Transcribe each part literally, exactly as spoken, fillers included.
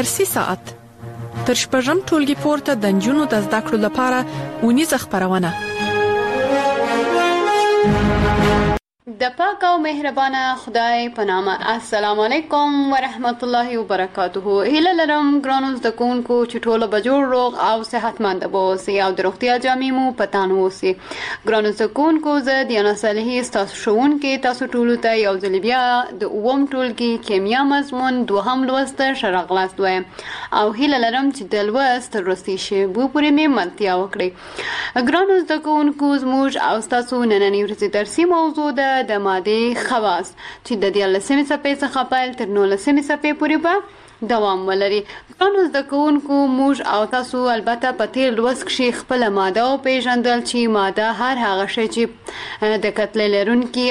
درسي ساعت تر شپږم ټولګي پورته د نجونو د زده کړو لپاره ونیزه خپرونه. د پاک او مهربانه خدای په نام. السلام علیکم ورحمت الله وبرکاته. هیله لرم ګرانو زده کوونکو چې ټول به جوړ روغ او صحتمند اوسئ او د روغتیا جامې مو په تن اوسي. ګرانو زده کوونکو زه دیانا صالحي ستاسو ښوونکې تاسو ټولو ته یو ځل بیا د اووم ټولګي کیمیا مضمون دوهم لوست ښه راغلاست وایم او هیله لرم چې د لوست وروستي شیبو پورې مې ملتیا وکړئ. ګرانو زده کوونکو زموږ او ستاسو نننۍ ورځې درسي موضوع ده د ماده خواص چې د دیارلسمې صفحې څخه پیل تر نولسمې صفحې پورې به دوام ولري. ګرانو زده کوونکو موږ او تاسو البته په تیر لوست کښې خپله ماده وپېژندل چې ماده هر هغه شی چې د کتلې لرونکي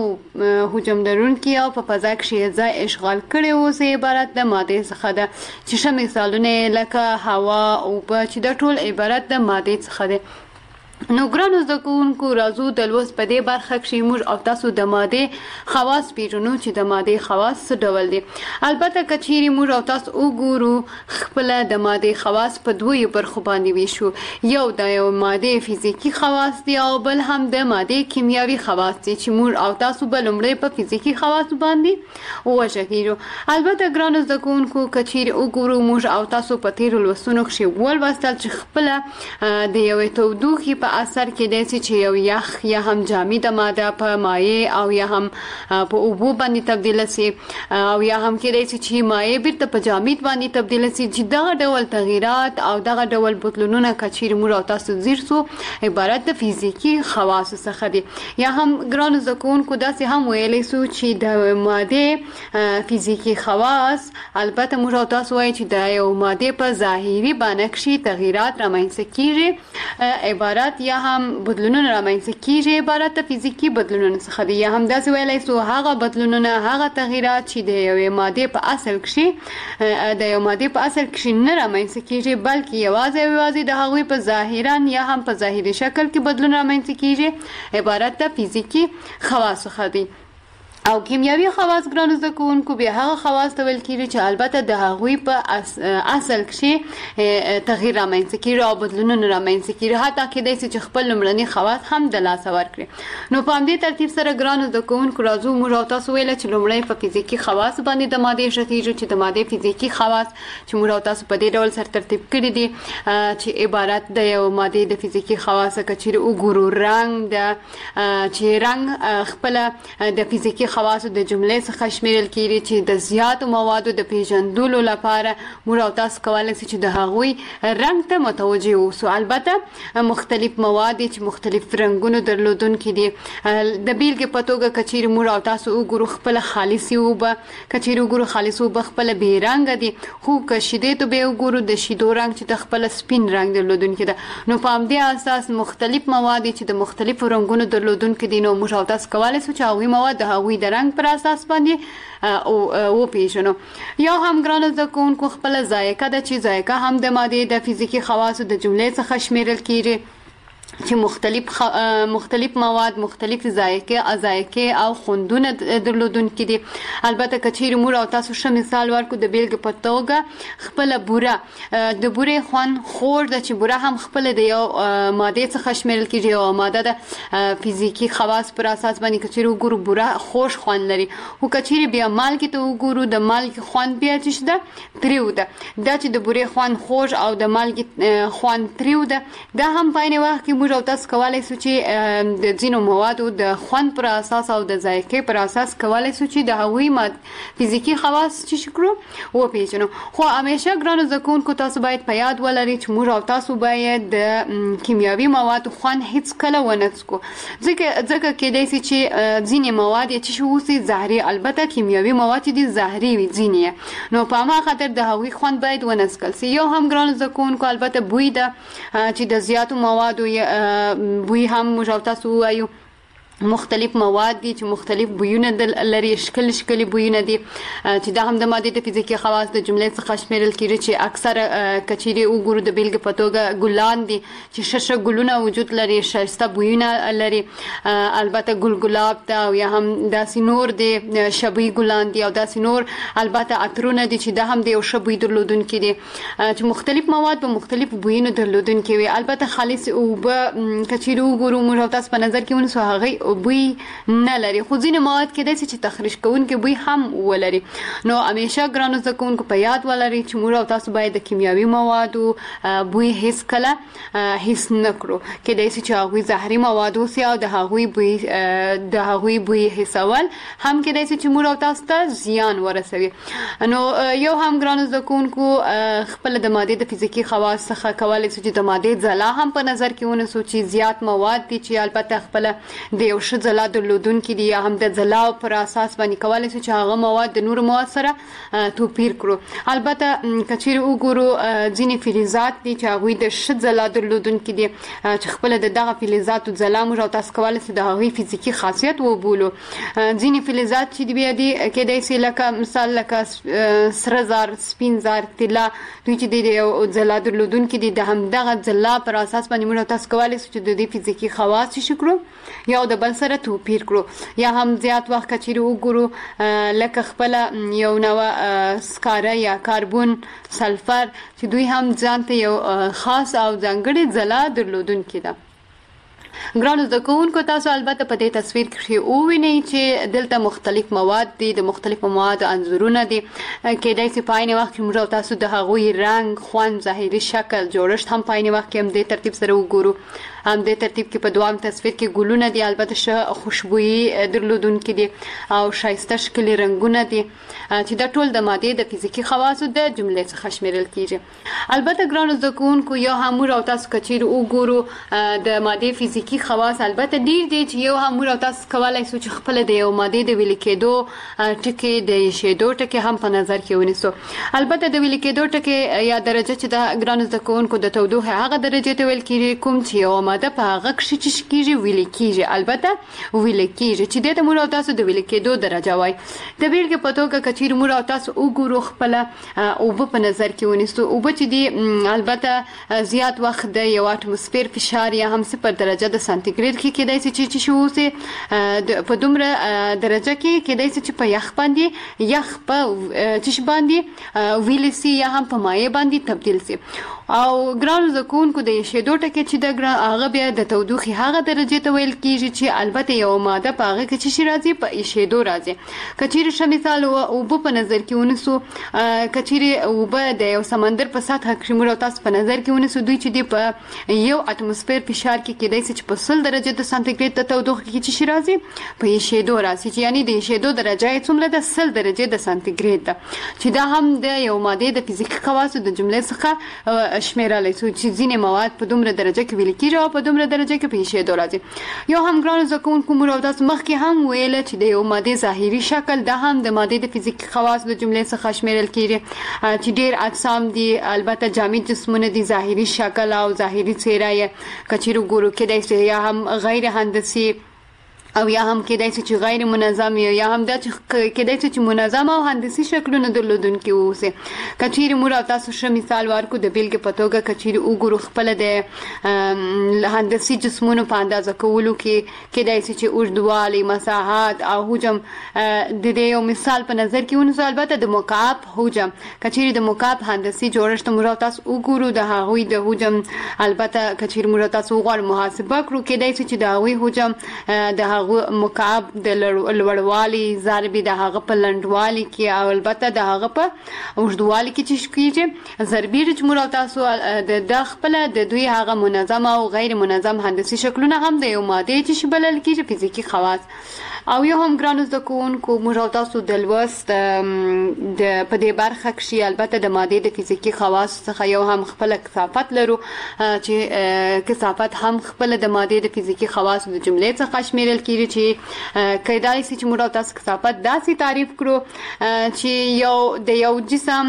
او حجم لرونکي او په فضا کښې ځای اشغال کړی اوسي عبارت د مادې څخه ده چې ښه مثالونه لکه هوا اوبه چې دا ټول عبارت د مادې څخه دی. نو ګرانو زده کوونکو راځو د لوست په دې برخه کښې موږ او تاسو د مادې خواص پیژنو چې د مادې خواص څه ډول دي. البته که چیرې موږ او تاسو وګورو خپله د مادې خواص په دویو برخو باندې ویشو. یو د یو مادې فزیکي خواص دي او بل هم د مادې کیمیاوي خواص دي چې موږ او تاسو به لومړی په فزیکي خواص باندې وغږېږو. البته ګرانو زده کوونکو که چیرې وګورو موږ او تاسو په تېرو لوستونو کښې ولوستل چې خپله د یوې تودوخې په اثر کې دی چې یو یخ یا هم جامده ماده په مایع او یا هم په اوبو باندې تبدیله سي او یا هم کېدای شي چې مایع بیرته په جامد باندې تبدیله سي چې دغه ډول تغییرات او دغه ډول بدلونونه که چیرې موږ او تاسو ځیر سو عبارت د فزیکي خواصو څخه دي. یا هم ګرانو زده کوونکو داسې هم ویلی سو چې د مادې فزیکي خواص البته موږ او تاسو وایو چې د یو مادې په ظاهري بڼه کښې تغییرات رامنځته کېږي عبارت یا هم بدلونونه رامنځته کېږي عبارت د فزیکي بدلونونو څخه دي. یا هم داسې ویلی سو هغه بدلونونه هغه تغییرات چې د یوې مادې په اصل کښې د یو مادې په اصل کښې نه رامنځته کېږي بلکې یوازې او یوازې د هغوی په ظاهرا یا هم په ظاهري شکل کې بدلون رامنځته کېږي عبارت د فزیکي خواص څخه دي. او کیمیاوي خواص ګرانو زده کوونکو بیا هغه خواص ته ویل کېږي چې البته د هغوی په اصل کښې تغییر رامنځته کېږي او بدلونونه رامنځته کېږي حتی کېدای شي چې خپل لومړني خواص هم د لاسه ورکړي. نو په همدې ترتیب سره ګرانو زده کوونکو راځو موږ او تاسو ویله چې لومړی په فزیکي خواص باندې د مادې ږغېږو چې د مادې فزیکي خواص چې موږ او تاسو په دې ډول سره ترتیب کړي دي چې عبارت د یو مادې د فزیکي خواص که چیرې وګورو رنګ د چې رنګ خپله د فزیکي خواصو د جملې څخه شمیرل کېږي چې د زیاتو موادو د پیژندلو لپاره موږ او تاسو کولی شو چې د هغوی رنګ ته متوجه اوسو. البته مختلف مواد چې مختلف رنګونو درلودونکي دي. د بیلګې په توګه که چیرې موږ او تاسو وګورو خپله خالصې اوبه که چیرې وګورو خالص اوبه خپله بې رنګه دي خو که شیدې ته بیا وګورو د شیدو رنګ چې د خپله سپین رنګ درلودونکي ده. نو په همدې اساس مختلف مواد چې د مختلفو رنګونو درلودونکي دي نو موږ او تاسو کولی شو چې هغوی مواد د هغوی د رنګ پر اساس باندې وپیژنو. یا هم ګرانو زده کوونکو خپله ذایقه ده چې ذایقه هم د مادې د فزیکي خواصو د جملې څخه شمیرل کېږي چې مختلف خ... مختلف مواد مختلف ذایقې ذایقې او خوندونه درلودونکي دي. البته که چیرې موږ او تاسو ښه مثال ورکړو د بیلګې په توګه خپله بوره د بورې خوند خوږ ده چې بوره هم خپله د یو مادې څخه شمیرل کېږي یوه ماده د فزیکي خواص پر اساس باندې که چیرې وګورو بوره خوږ خوند لري خو که چیرې بیا مالګې ته وګورو د مالګې خوند بیا چې ده تریو ده. دا چې د بورې خوند خوږ او د مالګې خوند تریو ده دا هم په عین وخت کې موږ او تاسو کولی شو چې د ځینو موادو د خوند پر اساس او د ذایقې پر اساس کولی شو چې د هغوی فزیکي خواص چې کړو وپېژنو. خو همیشه ګرانو زده کوونکو تاسو باید په یاد ولرئ چې موږ او تاسو باید د کیمیاوي موادو خوند هیڅکله ونه څکو ځکه ځکه کېدای شي چې ځینې مواد یې چې اوسي زهري البته کیمیاوي مواد چې دي زهري وي ځینې نو په هماغه خاطر د هغوی خوند باید ونه څکل سي. یو هم ګرانو زده کوونکو البته بوی ده چې د زیاتو موادو بوی هم موږ او تاسو ووایو مختلف مواد دي چې مختلف بویونه لري، شکل شکل بویونه دي چې دا هم د ماده د فزیکي خواص د جملې څخه شمیرل کیږي چې اکثره کچيري وګورو د بیلګې په توګه ګلان دي چې شش ګلونه وجود لري، شایسته بویونه لري، البته ګل ګلاب دا او یا هم داسې نور دي شبي ګلان دي او داسې نور البته عطرونه دي چې دا هم د یو شبي درلودونکي دي چې مختلف مواد په مختلف بویونو درلودونکي وي. البته خالص او به کچيري وګورو موږ تاسو په نظر کې ونیسو هغه بوی نه لري، خو ځینې مواد کېدای شي چې تخریش کوونکي بوی هم ولري. نو همیشه ګرانو زده کوونکو په یاد ولرئ چې موږ او تاسو باید د کیمیاوي موادو بوی هیڅ کله هیڅ نه کړو. کېدای شي چې هغوی زهري مواد اوسي او د هغوی بوی د هغوی بوی حسول هم کېدای شي چې موږ او تاسو ته زیان ورسوي. نو یو هم ګرانو زده کوونکو خپل د مادې د فزیکي خواص څخه کولی شو چې د مادې ځلا هم په نظر کې ونیسو چې زیات مواد دي چې البته خپل د یو ښه ځلا درلودونکي دي یا هم د ځلا پر اساس باندې کولی شو چې هغه مواد د نورو مواد سره توپیر کړو. البته کچېرې وګورو ځینې فلزات دي چې هغوی د ښه ځلا درلودونکي دي چې خپله د دغه فلزاتو ځلا موږ او تاسو کولی شو د هغوی فزیکي خاصیت وبولو. ځینې فلزات چې دي بیا دي کېدای شي لکه مثال لکه سره زر، سپین زر، طلا، دوی چې د یو ځلا درلودونکي دي د همدغه ځلا پر اساس باندې موږ او تاسو کولی شو چې د دې فزیکي خواص څه کړو یا د بل سره توپیر کړو. یا هم زیات وخت کچېرې وګورو لکه خپله یو نوع سکاره یا کاربون، سلفر چې دوی هم ځان ته یو خاص او ځانګړې ځلا درلودونکي ده. ګرانو زده کوونکو تاسو البته په دې تصویر کې ووینئ چې دلته مختلف مواد دي، د مختلفو موادو انځورونه دي. کېدای شي په عین وخت کې موږ تاسو د هغوی رنګ، خوند، ظاهري شکل، جوړښت هم په عین وخت کې هم دې ترتیب سره وګورو. هم دې ترتیب کې په دوام تصویر کې ګلونه دي، البته ښه خوشبويي درلودونکي دي او ښایسته ښکلي رنګونه دي چې دا ټول د مادې د فزیکي خواصو د جملې څخه شمیرل کیږي. البته ګرانو زده کوونکو یو هم موږ او تاسو کچېرې وګورو د مادې فزیکي خواص البته ډیر دي چې یو هم موږ او تاسو کولی شو چې خپله د یو مادې د ویلې کېدو ټکي، د ایښېدو ټکي هم په نظر کې ونیسو. البته د ویلې کېدو ټکي یا درجه چې د ګرانو زده کوونکو د تودوخې هغه درجې ته ویل کېږي کوم چې یو ماده په هغه کښې چې کېږي ویلې کېږي، البته ویلې کېږي چې دې ته موږ او تاسو د ویلې کېدو درجه وایي. د بیلګې په توګه کچېرې موږ او تاسو وګورو خپله اوبه په نظر کې ونیسو. اوبه چې دي البته زیات وخت د یو اټموسفیر فشار یا هم صفر درجه د سانتیګریډ کې کېدای شي چې چې اوسي په دومره درجه کې کېدای شي چې په یخ باندې یخ په چې باندې ویل سي یا هم په مایع باندې تبدیل سي. او ګرانو زده کوونکو د ایښېدو ټکي چې د هغه بیا د تودوخې هغه درجې ته ویل کېږي چې البته یو ماده په هغه کې چې شي راځي په ایښېدو راځي. کچېرې ښه مثال اوبه په نظر کې ونیسو، کچېرې اوبه د یو سمندر په سطحه کې موږ او تاسو په نظر کې ونیسو، دوی چې دی په یو اټموسفیر فشار کې کېدای شي چې په سل درجه د سانتیګریډ د تودوخې کې چې شي راځي په ایښېدو راځي، چې یعنې د ایښېدو درجه یې څومره ده؟ سل درجې د سانتیګریډ ده، چې دا هم د یو مادې د فزیکي خواصو د جملې څخه شمیرلی شو چې ځینې مواد په دومره درجه کې ویل کېږي او په دومره درجه کې په ایښېدو راځي. یو هم ګرانو زده کوونکو موږ او تاسو مخکې هم ویله چې د یو مادې ظاهري شکل دا هم د مادې د فزیکي خواصو د جملې څخه شمیرل کېږي چې ډېر اجسام دي، البته جامد جسمونه دي، ظاهري شکل او ظاهري څېره یې کچېرې وګورو کېدای شي یا هم غیر هندسي او یا هم کېدای شي چې غیر منظم یا هم دا چې کېدای شي چې منظم او هندسي شکلونه درلودونکي واوسي. کچېرې موږ او تاسو ښه مثال ورکړو د بیلګې په توګه کچېرې وګورو خپله د هندسي جسمونو په اندازه کولو کې کېدای شي چې اوږدوالی، مساحت او حجم د دې یو مثال په نظر کې ونیسو. البته د مکعب حجم کچېرې د مکعب هندسي جوړښت موږ او تاسو وګورو، د هغوی د حجم البته کچېرې موږ او تاسو وغواړو محاسبه کړو، کېدای شي چې د هغوی حجم د مکعب د لوړوالي ضرب د هغه په لنډوالي کې او البته د هغه په اوږدوالي کې چې کېږي ضربي چې موږ او تاسو د خپله د دوی هغه منظم او غیر منظم هندسي شکلونه هم د یو مادې چې بلل کېږي فزیکي خواص. او یو هم ګرانو زده کوونکو موږ او تاسو د لوست د په دې برخه کې البته د مادې د فزیکي خواص څخه یو هم خپل کثافت لرو چې کثافت هم خپل د مادې د فزیکي خواص د جملې څخه شمیرل کیږي چې کیدای شي چې موږ او تاسو کثافت داسې تعریف کړو چې یو د یو جسم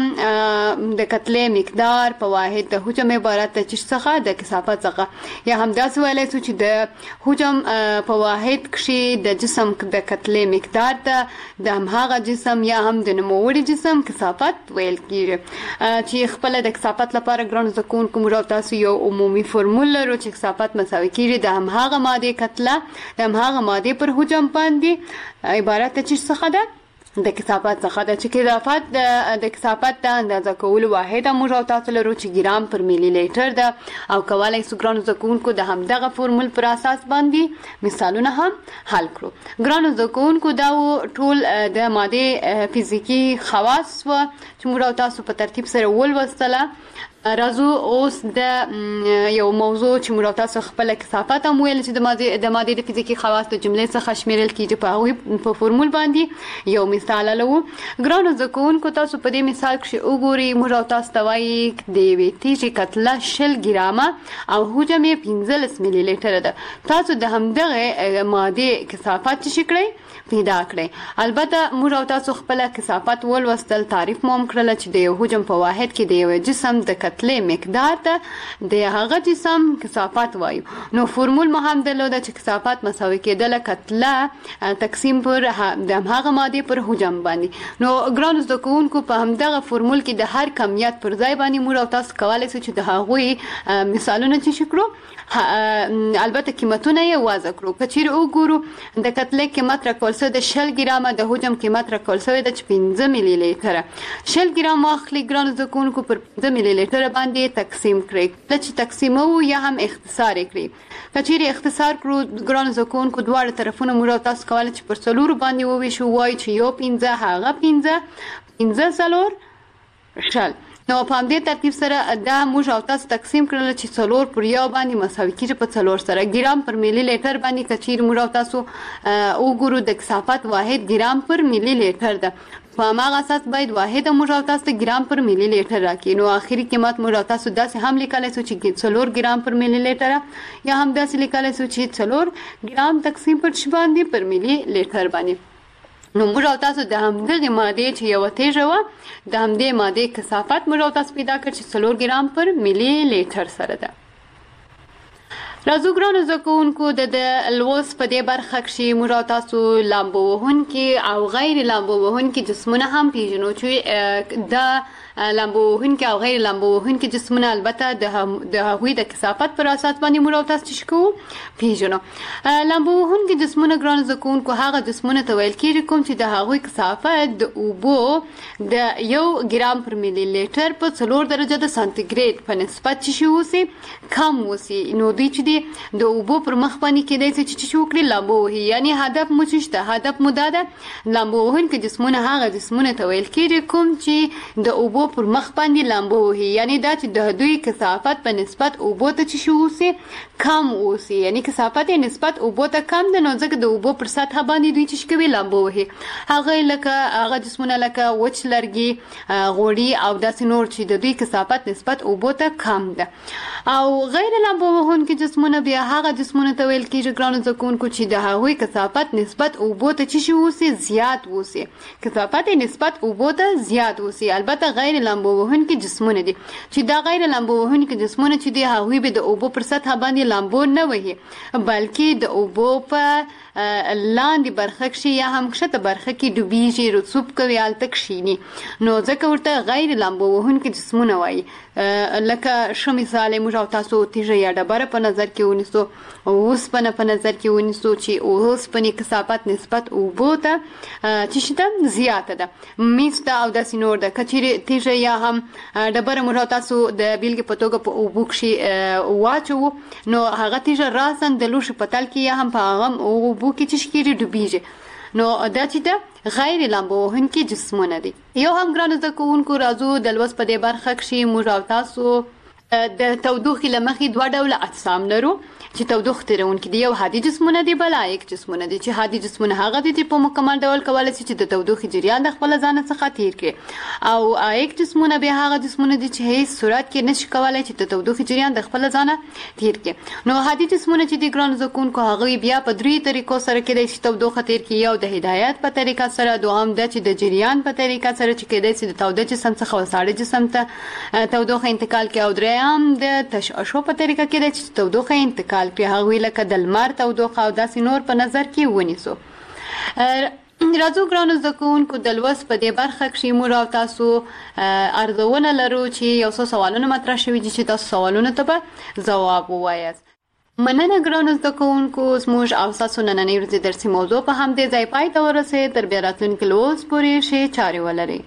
د کتلې مقدار په واحد د حجم عبارت د چش څخه د کثافت څخه یا هم داسې ویلی شو چې د حجم په واحد کې د جسم د کتلې مقدار ته د هماغه جسم یا هم د نوموړي جسم کثافت ویل کیږي چې خپل د کثافت لپاره ګرانو زده کوونکو موږ تاسو یو عمومي فرمول لرو چې کثافت مساوي کیږي د هماغه مادې کتله د هماغه مادې پر حجم باندې عبارت د چش څخه ده د کثافت څخه د چې کثافت د کثافت د اندازه کولو واحد موږ او تاسو لرو چې ګرام پر ملي لیټر ده او کولای شو ګرانو زده کوونکو د همدغه فرمول پر اساس باندې مثالونه هم حل کړو ګرانو زده کوونکو دا ټول د ماده فزیکی خواص و چې موږ او تاسو په ترتیب سره ولوستله راځو اوس د یو موضوع چې موږ تاسو خپل کثافت هم ویل چې د ماده د ماده د فزیکي خواص د جملې څخه شمیرل کیږي په هغه په فرمول باندې یو مثال لرو ګرانو زده کوونکو تاسو په دې مثال کې وګورئ موږ تاسو ته وایي د یوې تیږې کتله شل ګرامه او حجم یې پنځلس ملي لیټر ده تاسو د همدغه ماده کثافت چې کړئ پیدا کړئ البته موږ تاسو خپل کثافت ولوستل تعریف مو هم کړل چې د یو حجم په واحد کې د یو جسم د کتلې مقدار ته د هغه جسم کثافت وایو نو فرمول مو هم درلوده چې کثافت مساوي کېدل کتله تقسیم پر د هغه ماده پر حجم باندې نو ګرانو زده کوونکو په همدغه فرمول کې د هر کمیت پر ځای باندې موږ تاسو کولای شو چې د هغوی مثالونه چې شکرو البته قیمتونه یې واضح کړو کچیر وګورو د کتلې قیمت راکول شوی د شل ګرامه د حجم قیمت راکول شوی د پنځه ملي لیټر شل ګرام واخلي ګرانو زده کوونکو پر پنځه ملي لیټر باندې تقسیم کړئ چې تقسیمو یا هم اختصار کړئ کچیر اختصار کړو ګرانو زده کوونکو دواړه طرفونه موږ تاسو کولای چې پر څلور باندې وویشو وای چې یو پنځه هغه پنځه پنځه څلور شل نو په همدې ترتیب سره دا موږ او تاسو تقسیم کړل چې څلور پر یو باندې مساوي کیږي په څلور سره ګرام پر ملي لیټر باندې کچیر موږ او تاسو وګورو د کثافت واحد ګرام پر ملي لیټر ده په هغه اساس باید واحد موږ او تاسو ګرام پر ملي لیټر راکې نو اخري قیمت موږ او تاسو داسې هم لیکلای شو چې څلور ګرام پر ملي لیټر یا هم داسې لیکلای شو چې څلور ګرام تقسیم پر شی باندې پر ملي لیټر باندې نو موږ او تاسو د همدغه ماده چې یو تیږه و د همدې ماده کثافت موږ او تاسو پیدا کړ چې څلور ګرام پر ملي لیټر سره ده راځو ګرانو زده کوونکو د لوست په دې برخه کې موږ او تاسو لامبو وهونکي او غیر لامبو وهونکي جسمونه هم پیژنو چې د لامبو وهونکي او غیر لامبو وهونکي جسمونه البته د هغوی د کثافت پر اساس باندې موږ او تاسو شکو پیژنو لامبو وهونکي جسمونه ګرانو زده کوونکو هغه جسمونه ته ویل کېږي کوم چې د هغوی کثافت د اوبو د یو ګرام پر ملي لیټر په څلور درجه د سانتیګریډ په نسبت چې شي اوسي کم اوسي نو دوی چې د اوبو پر مخ باندې کېدای شي چې چې وکړي لامبو وهي یعنی هدف مو څه هدف مو دا ده لامبو وهونکي جسمونه هغه جسمونه ته ویل کېږي کوم چې د اوبو پر مخ باندې لامبو وهي یعنی دا چې د دوی کثافت په نسبت اوبو ته چې شي اوسي کم اوسي یعنی کثافت یې نسبت اوبو ته کم ده نو ځکه د اوبو پر سطح باندې دوی چې کوي لامبو وهي هغه لکه هغه جسمونه لکه وچ لرګي غوړي او داسې نور چې د دوی کثافت نسبت اوبو ته کم ده او غیر لامبو وهونکي جسمونه بیا هغه جسمونه ته ویل کېږي ګرانو زده کوونکو چې د هغوی کثافت نسبت اوبو ته چې شي اوسي زیات اوسي کثافت نسبت اوبو ته زیات اوسي البته غیر لامبو وهونکي جسمونه دي چې دا غیر لامبو وهونکي جسمونه چې دي هغوی به د اوبو پر سطح باندې لامبو نه وهي بلکې د اوبو په لاندې برخه کې یا هم کښته برخه کې ډوبېږي رسوب کوي هلته کښېني نو ځکه ورته غیر لامبو وهونکي جسمونه وایي لکه ښه مثال یې موږ او تاسو تیږه یا ډبره په نظر کې ونیسو اوسپنه په نظر کې ونیسو چې اوسپنې کثافت نسبت اوبو ته چې شي ده زیاته ده میز ته او داسې نور ده که چیرې تیږه یا هم ډبره موږ او تاسو د بیلګې په توګه په اوبو کښې واچوو نو هغه تیږه راسن د لوښي په تل کې یا هم په هغه اوبو کې چې شکېږي ډوبېږي نو دا چې ده غیر لامبو وهونکي جسمونه دي یو هم ګرانو زده کوونکو راځو د لوست په دې برخه کښې موږ او تاسو د تودوخې له مخې دوه ډوله اجسام لرو چې تودوخه تیرونکي دي. یو هادي جسمونه دي، بل عایق جسمونه دي. چې هادي جسمونه هغه دي چې په مکمل ډول کولی شي چې د تودوخې جریان د خپل ځان څخه تیر کړي، او عایق جسمونه بیا هغه جسمونه دي چې هیڅ صورت کې نشي کولی چې د تودوخې جریان د خپل ځان تیر کړي. نو هادي جسمونه چې د ګرانو زده کوونکو هغه بیا په درې طریقو سره کېدای شي تودوخه تیر کړي. یو د هدایت په طریقه سره، دوهم د چې د جریان په طریقه سره چې کېدای شي د توده جسم څخه وساړه جسم ته تودوخه انتقال کړي، او دریم د تشعشع په طریقه کېدای شي تودوخه انتقال کړي، هغوی لکه د لمر تودوخه او داسې نور په نظر کې ونیسو. راځو ګرانو زده کوونکو د لوست په دې برخه کې موږ او تاسو ارزونه لرو چې یو څو سوالونه مطرح شوي دي چې تاسو سوالونه ته به ځواب ووایاست. مننه ګرانو زده کوونکو، زموږ او ستاسو نننۍ ورځې درسي موضوع په همدې ځای پای ته ورسېد. تر بیا راتلونکي لوست پورې ښې چارې ولرئ.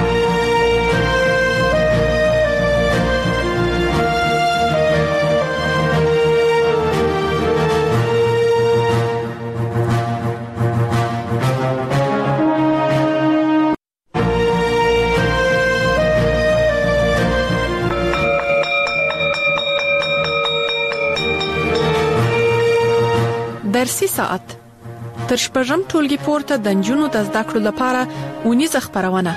درسي ساعت تر شپږم ټولګي پورته د نجونو د زده کړو لپاره ونیزه خپرونه.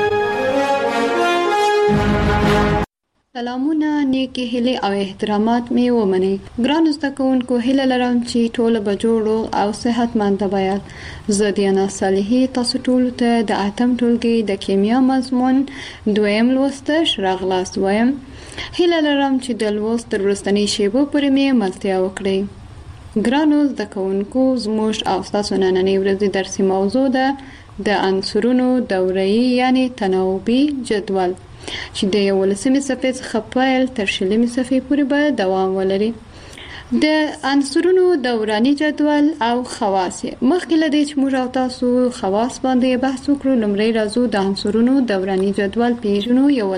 سلامونه، نیکی هیلې او احترامات می ومنئ. ګرانو زده کوونکو، هیله لرم چې ټول به جوړ او صحتمند وایاست. زه دیانا صالحي تاسو ټول ته د اتم ټولګي د کیمیا مضمون دویم لوست راغلاست وایم. هیله لرم چې د لوست تر وروستنۍ شیبو پورې می ملتیا وکړئ. ګرانو زده کوونکو، زموږ او تاسو نننۍ ورځې درسي موضوع ده د عنصرونو دوره‌ای یعنی تناوبي جدول چې د یولسمې صفحې څخه پیل تر شلمې صفحې پورې به دوام ولري. د عنصرونو دوراني جدول او خواص. مخکې له دې چې موږ او تاسو خواص باندې بحث وکړو، لومړی راځو د عنصرونو دوراني جدول پیژنو. یو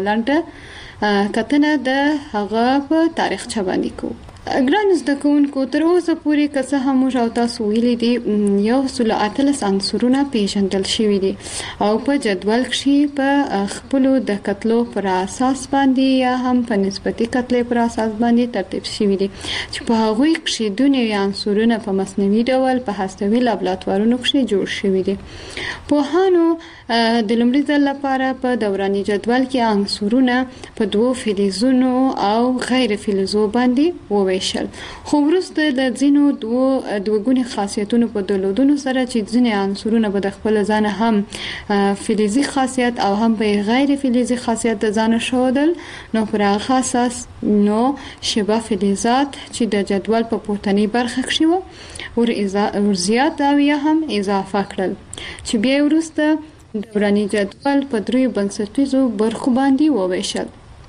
لنډه کتنه د هغه په تاریخچه باندې کوو. ګران زده کوونکو، تر اوسه پورې که څه هم موږ او تاسو ویلي دي یو سل اتلس عنصرونه پیژندل شوي دي او په جدول کې په خپلو د کتلو پر اساس باندې یا هم په نسبتي کتلې پر اساس باندې ترتیب شوي دي چې په هغوی کې د نوي عنصرونه په مصنوعي ډول په هستوي لابراتوارونو کې جوړ شوي دي. پوهانو د لومړي ځل لپاره په دوراني جدول کې عنصرونه په دوو فلزونو او غیر فلزو باندې وویشل، خو وروسته د ځینو دوو دوګوني خاصیتونو په درلودلو سره چې ځینې عنصرونه به د خپل ځان هم فلزي خاصیت او هم به غیر فلزي خاصیت د ځان شودل، نو پر هغه اساس نو شبه فلزات چې د جدول په پورتنۍ برخه کې وو ور زیات او یا هم اضافه کړل چې بیا وروسته دوراني جدول په دریو بنسټیزو برخو باندې وویشل.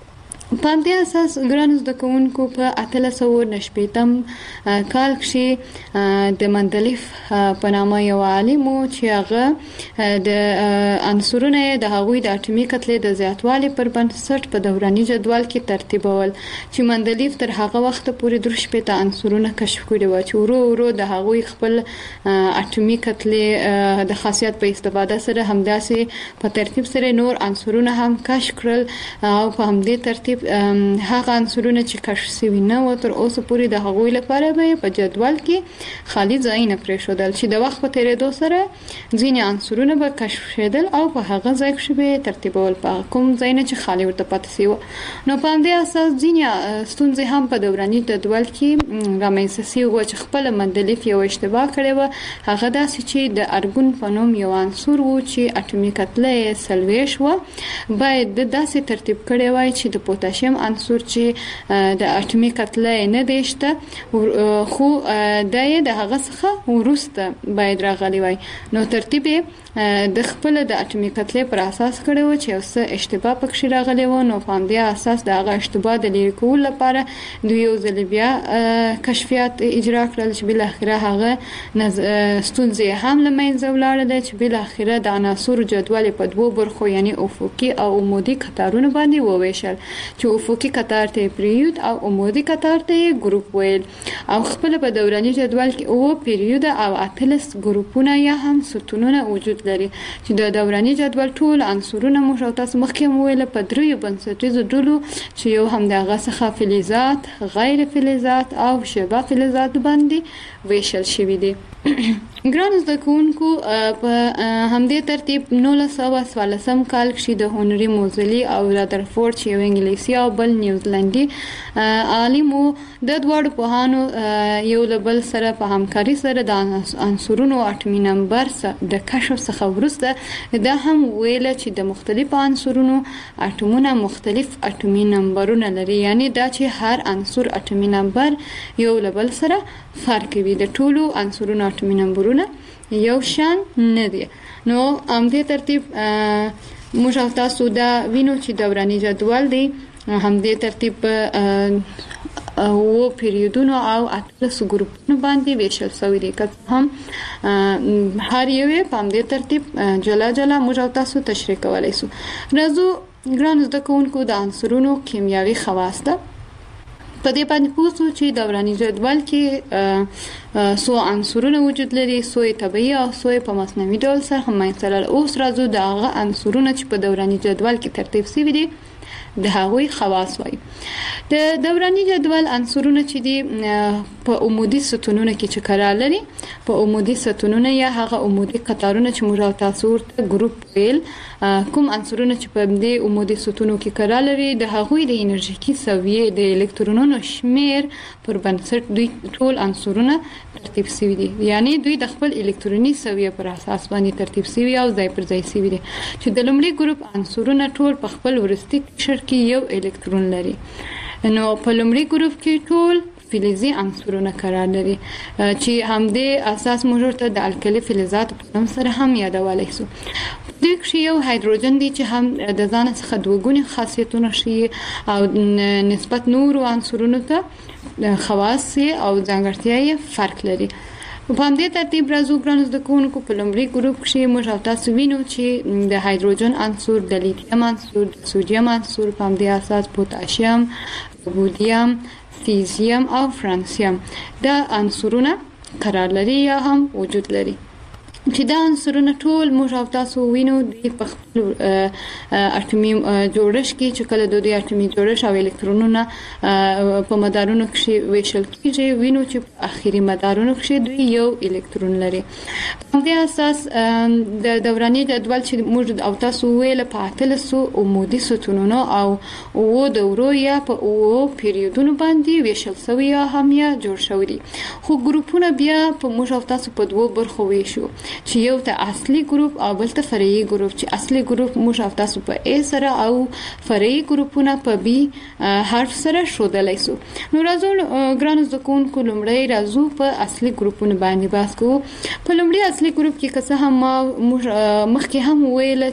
په دې اساس ګران زده کوونکو په اتلس سوه نشپېتم کال کې د مندلیف په نامه یو عالم چې هغه د عنصرونو د هغوی د اټومي کتلې د زیاتوالي پر بنسټ په دوراني جدول کې ترتیبول، چې مندلیف تر هغه وخت پورې درې شپېته عنصرونه کشف کړي و چې ورو ورو د هغوی خپل اټومي کتلې د خاصیت په استفاده سره همداسې په ترتیب سره نور عنصرونه هم کشف کړل او په همدې ترتیب هغه عنصرونه چې کشف شوي نه و تر اوسه پورې د هغوی لپاره به په جدول کې خالي ځایونه پرېښودل، چې د وخت په تیریدو سره ځینې عنصرونه به کشف شېدل او په هغه ځای کې به ترتیبول په کوم ځایونه چې خالي ورته پاتې شوي. نو په همدې اساس ځینې ستونزې هم په دوراني جدول کې رامنځته شوي و چې خپله مندلیف یو اشتباه کړې وه، هغه داسې چې د ارګون په نوم یو عنصر و چې اټومي کتله یې څلوېښت وه، باید د داسې ترتیب کړی وای چې د پوتاشیم عنصر چې د اټومي کتله نه دی شته خو دا یې د هغه څخه وروسته باید راغلی وای، نو ترتیب د خپل د اټومي کتلې پر اساس کړی و چې یو څه اشتباه پکې راغلی و. نو په همدې اساس د هغه اشتباه د لرې کولو لپاره دوی یو ځل بیا کشفیات اجرا کړل چې بالاخره هغه ستونزې هم له منځه ولاړلې چې بالاخره د عناصرو جدول په دوو برخو یعنی افقي او عمودي کتارونو باندې وویشل چې افقي قطار ته پریود او عمودي قطار ته ګروپ ویل. او خپل په دوراني جدول کې او پریود او اتلس ګروپونه یا هم ستونونه وجود لري چې د دوراني جدول ټول عنصرونه موږ او تاسو مخکې ویل په دریو بنسټیزو ډلو چې یو هم دغه څخه فلزات، غیر فلزات او شبه فلزات باندې ویشل شوی دي. ګران زده کوونکو په همدې ترتیب نولس سوه څوارلسم کال کې د هنري موزلي او رادرفورد چې یو انګلیسي او بل نیوزیلندي عالم د دوړو پوهانو یو له بل سره په همکاري سره د عنصرونو اټومي نمبر د کشف څخه وروسته دا هم ویل چې د مختلفو عنصرونو اټومونه مختلف اټومي نمبرونه لري، یعنی دا چې هر عنصر اټومي نمبر یو له بل سره فرق کوي. د ټولو عنصرونو اټومي نمبرونه یو شان نه دي. نو همدې ترتیب موږ او تاسو دا وینو چې دوراني جدول دی همدې ترتیب او پیریودونو او اتلس ګروپونو باندې ویشل شوی دی که هم هر یو په همدې ترتیب جلا جلا موږ او تاسو تشریح کولای شو. راځو ګران زده کوونکو د عنصرونو کیمیاوي خواص ته په دې باندې پوښتو چې دوراني جدول کې څو عنصرونه وجود لري، څو طبيعي او څو په مصنوعي ډول سره هم مثلا اوس راځو د هغه عنصرونه چې په دوراني جدول کې ترتیب شوي دي د هغوی خواص وایي. د دوراني جدول عنصرونه چې دي په عمودي ستونونو کې چې قرار لري، په عمودي ستونونه یا هغه عمودي قطارونه چې موږ او تاسو ورته ګروپ ویل، کوم عنصرونه چې په دې عمودي ستونو کې قرار لري د هغوی د انرژیکي سویې د الکترونونو شمیر پر بنسټ دوی ټول عنصرونه ترتیب شوي دي، یعنی دوی د خپل الکتروني سویې پر اساس باندې ترتیب شوي او ځای پر ځای شوي دي چې د لومړي ګروپ عنصرونه ټول په خپل وروستي قشر کې یو الکترون لري. نو په لومړي ګروپ کې ټول فلزي عنصرونه قرار لري چې همدې اساس موږ ورته د الکلي فلزات په نوم سره هم یادولای شو. دوی کې یو هایدروجن دی چې هم د ځان څخه دوه خاصیتونه شي او نسبت نورو عنصرونو ته خواص او ځانګړتیاوې فرق لري. په همدې ترتیب راځو ګرانو زده کوونکو په لومړي ګروپ کې موږ او تاسو وینو چې د هایدروجن عنصر، د لیتیم عنصر، د سوډیم عنصر، په همدې اساس پوتاشیم، رودیم، سیزیم او فرانسیم دا عنصرونه قرار لري یا هم وجود لري چې دا عنصرونه ټول موږ او تاسو وینو د په خپل اټومي جوړښت کې چې کله د دوی اټومي جوړښت او الکترونونه په مدارونو کې ویشل کېږي، وینو چې په اخري مدارونو کې دوی یو الکترون لري. په دې اساس د دوراني جدول چې موږ او تاسو ویل په اتلسو عمودي ستونونو او او دورو یا په او پیریودونو باندې ویشل شوی یا هم یا جوړ شوی دي. خو ګروپونه بیا په موږ او تاسو په دوه برخو ویشو چې یو ته اصلي ګروپ او بل ته فرعي ګروپ، چې اصلي ګروپ موږ او تاسو په A سره او فرعي ګروپونه په B حرف سره ښودلی شو. نو راځو ګرانو زده کوونکو لومړی راځو په اصلي ګروپونو باندې بحث کوو. په لومړي اصلي ګروپ کې که څه هم موږ مخکې هم ویل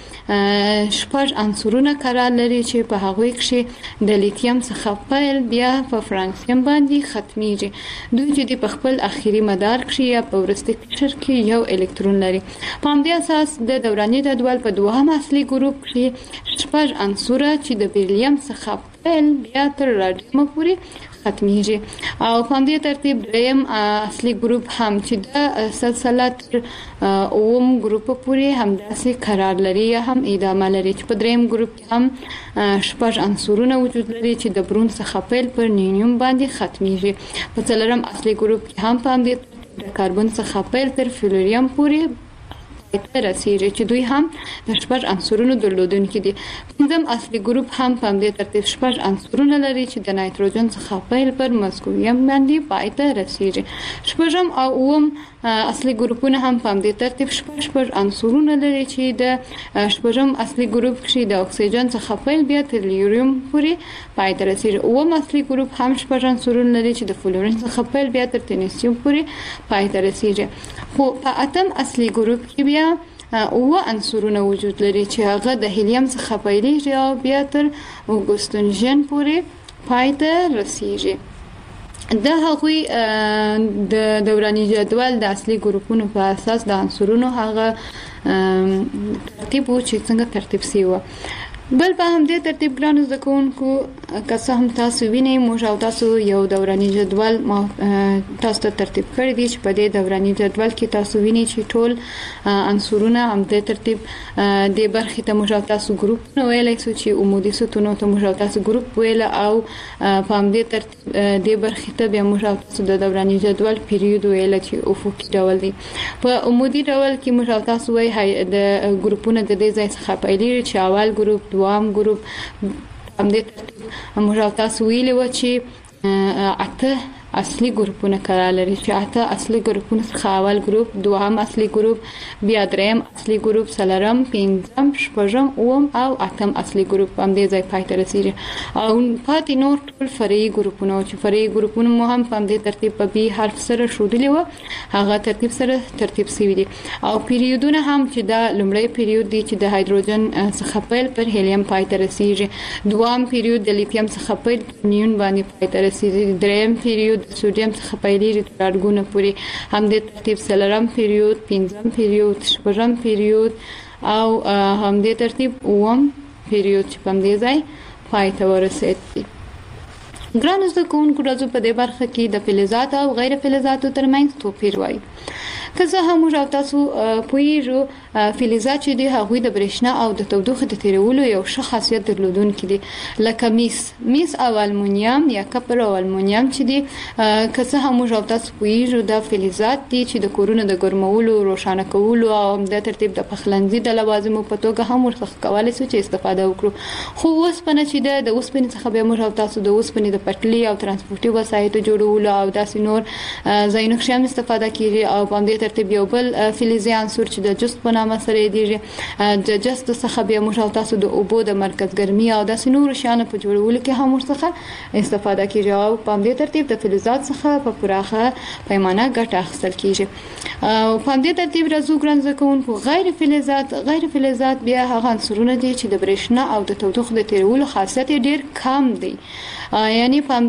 چې شپږ عنصرونه قرار لري چې په هغوی کې د لیتیم څخه پیل بیا په فرانسیم باندې ختمیږي. دوی چې په خپل اخري مدار کې یا په وروستي قشر کې یو الکترون لري. په همدې اساس د دوراني جدول په دوهم اصلي ګروپ کې شپږ عنصر چې د بیریم څخه پیل بیا تر راډیوم پورې ختمیږي. او په همدې ترتیب دریم اصلي ګروپ هم چې د سلسله تر اوم ګروپ پورې همداسې قرار لري یا هم ادامه لري چې په دریم ګروپ کې هم شپږ عنصرونه وجود لري چې د برون څخه پیل پر نیونیم باندې ختمیږي. په څلورم اصلي ګروپ کې هم په همدې د کاربن څخه پیل تر فلوریم پورې ته رسیږي چې دوی هم د شپږ عنصرونو درلودونکي دي. پنځم اصلي ګروپ هم په همدې ترتیب شپږ عنصرونه لري چې د نایتروجن څخه پیل پر مسکویم باندې پای ته رسیږي. شپږم او اووم اصلي ګروپونه هم په همدې ترتیب شپږ شپږ عنصرونه لري چې د شپږم اصلي ګروپ کې د اکسیجن څخه پیل بیا تر لیوریم پورې پای ته رسیږي. اووم اصلي ګروپ هم شپږ عنصرونه لري چې د فلورین څخه پیل بیا تر تنیسیم پورې پای ته رسیږي. خو په اتم اصلي ګروپ کې بیا اوه عنصرونه وجود لري چې هغه د هیلیم څخه پیلېږي او بیا تر اوګوستنجن پورې پای ته رسیږي. د هغوی د دوراني جدول د اصلي ګروپونو په اساس د عنصرونو هغه ترتیب و چې څنګه ترتیب شوی و. بل په همدې ترتیب ګرانو زده کوونکو که څه هم تاسو وینئ موږ او تاسو یو دوراني جدول تاسو ته ترتیب کړی دی چې په دې دوراني جدول کې تاسو وینئ چې ټول عنصرونه همدې ترتیب د برخې ته موږ او تاسو ګروپ نو ویلای شو چې عمودي ستونو ته موږ او تاسو ګروپ ویل او په همدې ترتیب د برخې ته بیا موږ او تاسو د دوراني جدول پیریود ویل چې افقي ډول دی. په عمودي ډول کې موږ او تاسو وایي د ګروپونو د دې ځای څخه پیلېږي چې اول ګروپ دوام ګروپ همدې ترتیب موږ او تاسو ویلي و چې اته اصلي ګروپونه کار لري چې اته اصلي ګروپونه څخه اول ګروپ دوهم اصلي ګروپ بیا دریم اصلي ګروپ څلورم پنځم شپږم اووم او اتم اصلي ګروپ هم دې ځای پای ته رسیږي او پاتې نور ټول فرعي ګروپونه چې فرعي ګروپونه مو هم په دې ترتیب په بي حرف سره شودلې و هغه ترتیب سره ترتیب شوی دي او پیریودونه هم چې دا لومړی پیریود دی چې د هایدروجن څخه پیل پر هیلیم پای ته رسیږي دوام پیریود د لیتیم څخه پیل نیون باندې پای ته رسیږي دریم پیریود د سوډیم څخه پیلېږي تر اډګونه پورې هم د ترتیب څلورم پیریود پنځم پیریود شپږم پیریود او هم د ترتیب اووم پیریود چې په دې ځای پای ته ورسېږي. ګرانو زده کوونکو راځو په دې برخه کې د فلزات او غیر فلزاتو ترمنځ توپیر وایو. که زه هم موږ تاسو پوهیږو فلزات چې دي هغوی د برېښنا او د تودوخې د تیرولو یو ښه خاصیت درلودونکي دي لکه میس میس او المونیم یا کپر او المونیم چې دي که څه هم موږ تاسو پوهیږو دا فلزات دي چې د کورونو د ګرمولو روښانه کولو او د ترتیب د پخلنځي د لوازمو په توګه هم ورڅخه کولای شو چې استفاده وکړو. خو اوسپنه چې د اوسپنې څخه به موږ تاسو د اوسپنې د پټلۍ او ترانسپورتي وسایطو جوړولو او داسې نور ځایونو کې هم استفاده کیږي او په دې ترتیب یو بل فلزي عنصر چې د جست په نامه سره دیږي د جست څخه به موږ تاسو د اوبو د مرکز ګرمي او داسې نور شیانو په جوړولو کې هم ورڅخه استفاده کیږي او په دې ترتیب د فلزات څخه په پراخه پیمانه ګټه اخیستل کیږي. او په دې ترتیب راځو ګران زده کوونکو غیر فلزات غیر فلزات بیا هغه عنصرونه دي چې د برېښنا او د تودوخې د تیرولو خاصیت ډیر کم دی یعنی په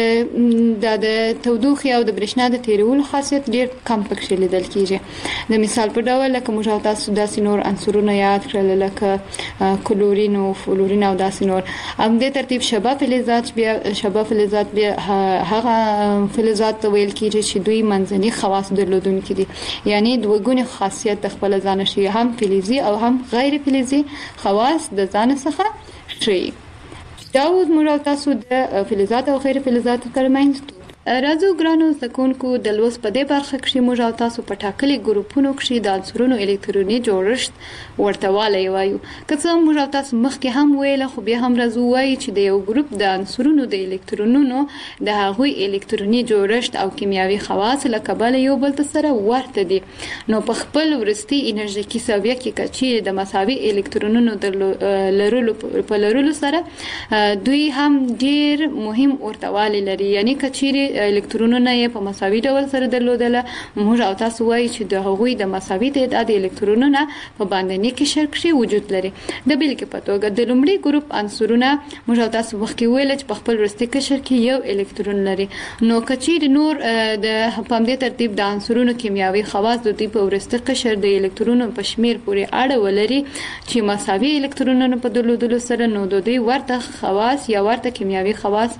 د تودوخې او د برېښنا د تیرولو خاصیت ډیر کم پکې لیدل کیږي. د مثال په ډول لکه موږ تاسو داسې نور عنصرونه یاد کړل لکه کلورین او فلورین او داسې نور. هم دې ترتیب شبه فلزات بیا شبه فلزات بیا هغه فلزات ویل کیږي چې دوی منځني خواص درلودونکي دي یعنی دوه ګونی خاصیت د خپل ځان شي هم فلزي او هم غیر فلزي خواص د ځان څخه شي. دا اوس موږ تاسو د فلزات او غیر فلزات ترمنځ راځو ګرانو زده کوونکو د لوست په دې برخه کې موږ تاسو په ټاکلي ګروپونو کې د عنصرونو الکتروني جوړښت ورته والی وایو. که څه موږ تاسو مخکې هم ویل خو بیا هم راځو وایي چې د یو ګروپ د عنصرونو د الکترونونو د هغوی الکتروني جوړښت او کیمیاوي خواص له کبله یو بل سره ورته دي نو په خپل ورستي انرژیکي ساویه کې کچې د مساوي الکترونونو د لرلو په لرلو سره دوی هم ډیر مهم ورته والی لري یعنی کچې الکترونونه یې په مساوي ډول سره درلودل موږ او تاسو وایي چې د هغوی د مساوي تعداد الکترونونه په باندني قشر کې وجود لري. د بیلګې په توګه د لومړي ګروپ عنصرونه موږ او تاسو مخکې ویل چې په خپل وروستي قشر کې یو الکترون لري نو کچې نور د په دې ترتیب د عنصرونو کیمیاوي خواص د دوی په وروستي قشر د الکترونونو په شمیر پورې اړه ولري چې مساوي الکترونونه په درلودلو سره نو د دوی ورته خواص یا ورته کیمیاوي خواص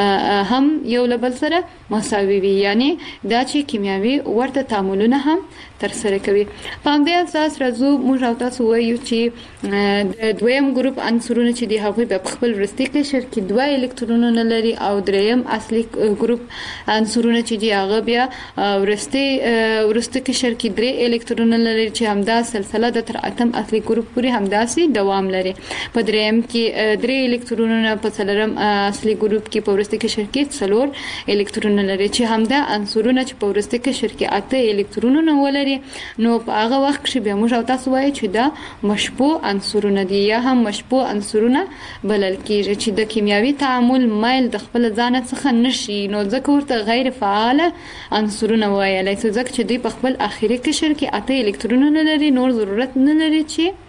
هم یو لبل سره مساوي وي یعنی دا چې کیمیاوي ورته تعاملونه هم تر سره کوي. په همدې اساس راځو موږ او تاسو وایو چې د دویم ګروپ عنصرونه چې دی هغوی په خپل وروستي قشر کې دوه الکترونونه لري او دریم اصلي ګروپ عنصرونه چې دی هغه بیا وروستي وروستي قشر کې درې الکترونونه لري چې همدا سلسله د تر اتم اصلي ګروپ پورې همداسي دوام لري. په دریم کې درې الکترونونه په څلورم اصلي ګروپ کې په وروستي قشر کې څلور الکترونونه لري چې همدا عنصرونه چې په وروستي قشر کې اته الکترونونه ولري نو په هغه وخت کې بیا موږ تاسو وایو چې دا مشبوع عنصرونه دي یا هم مشبوع عنصرونه بلل کیږي چې د کیمیاوي تعامل مایل د خپل ځان څخه نشي نو ځکه ورته غیر فعال عنصرونه وایي ځکه چې دوی په خپل اخیری قشر کې اته الکترونونه لري نور ضرورت نه لري چې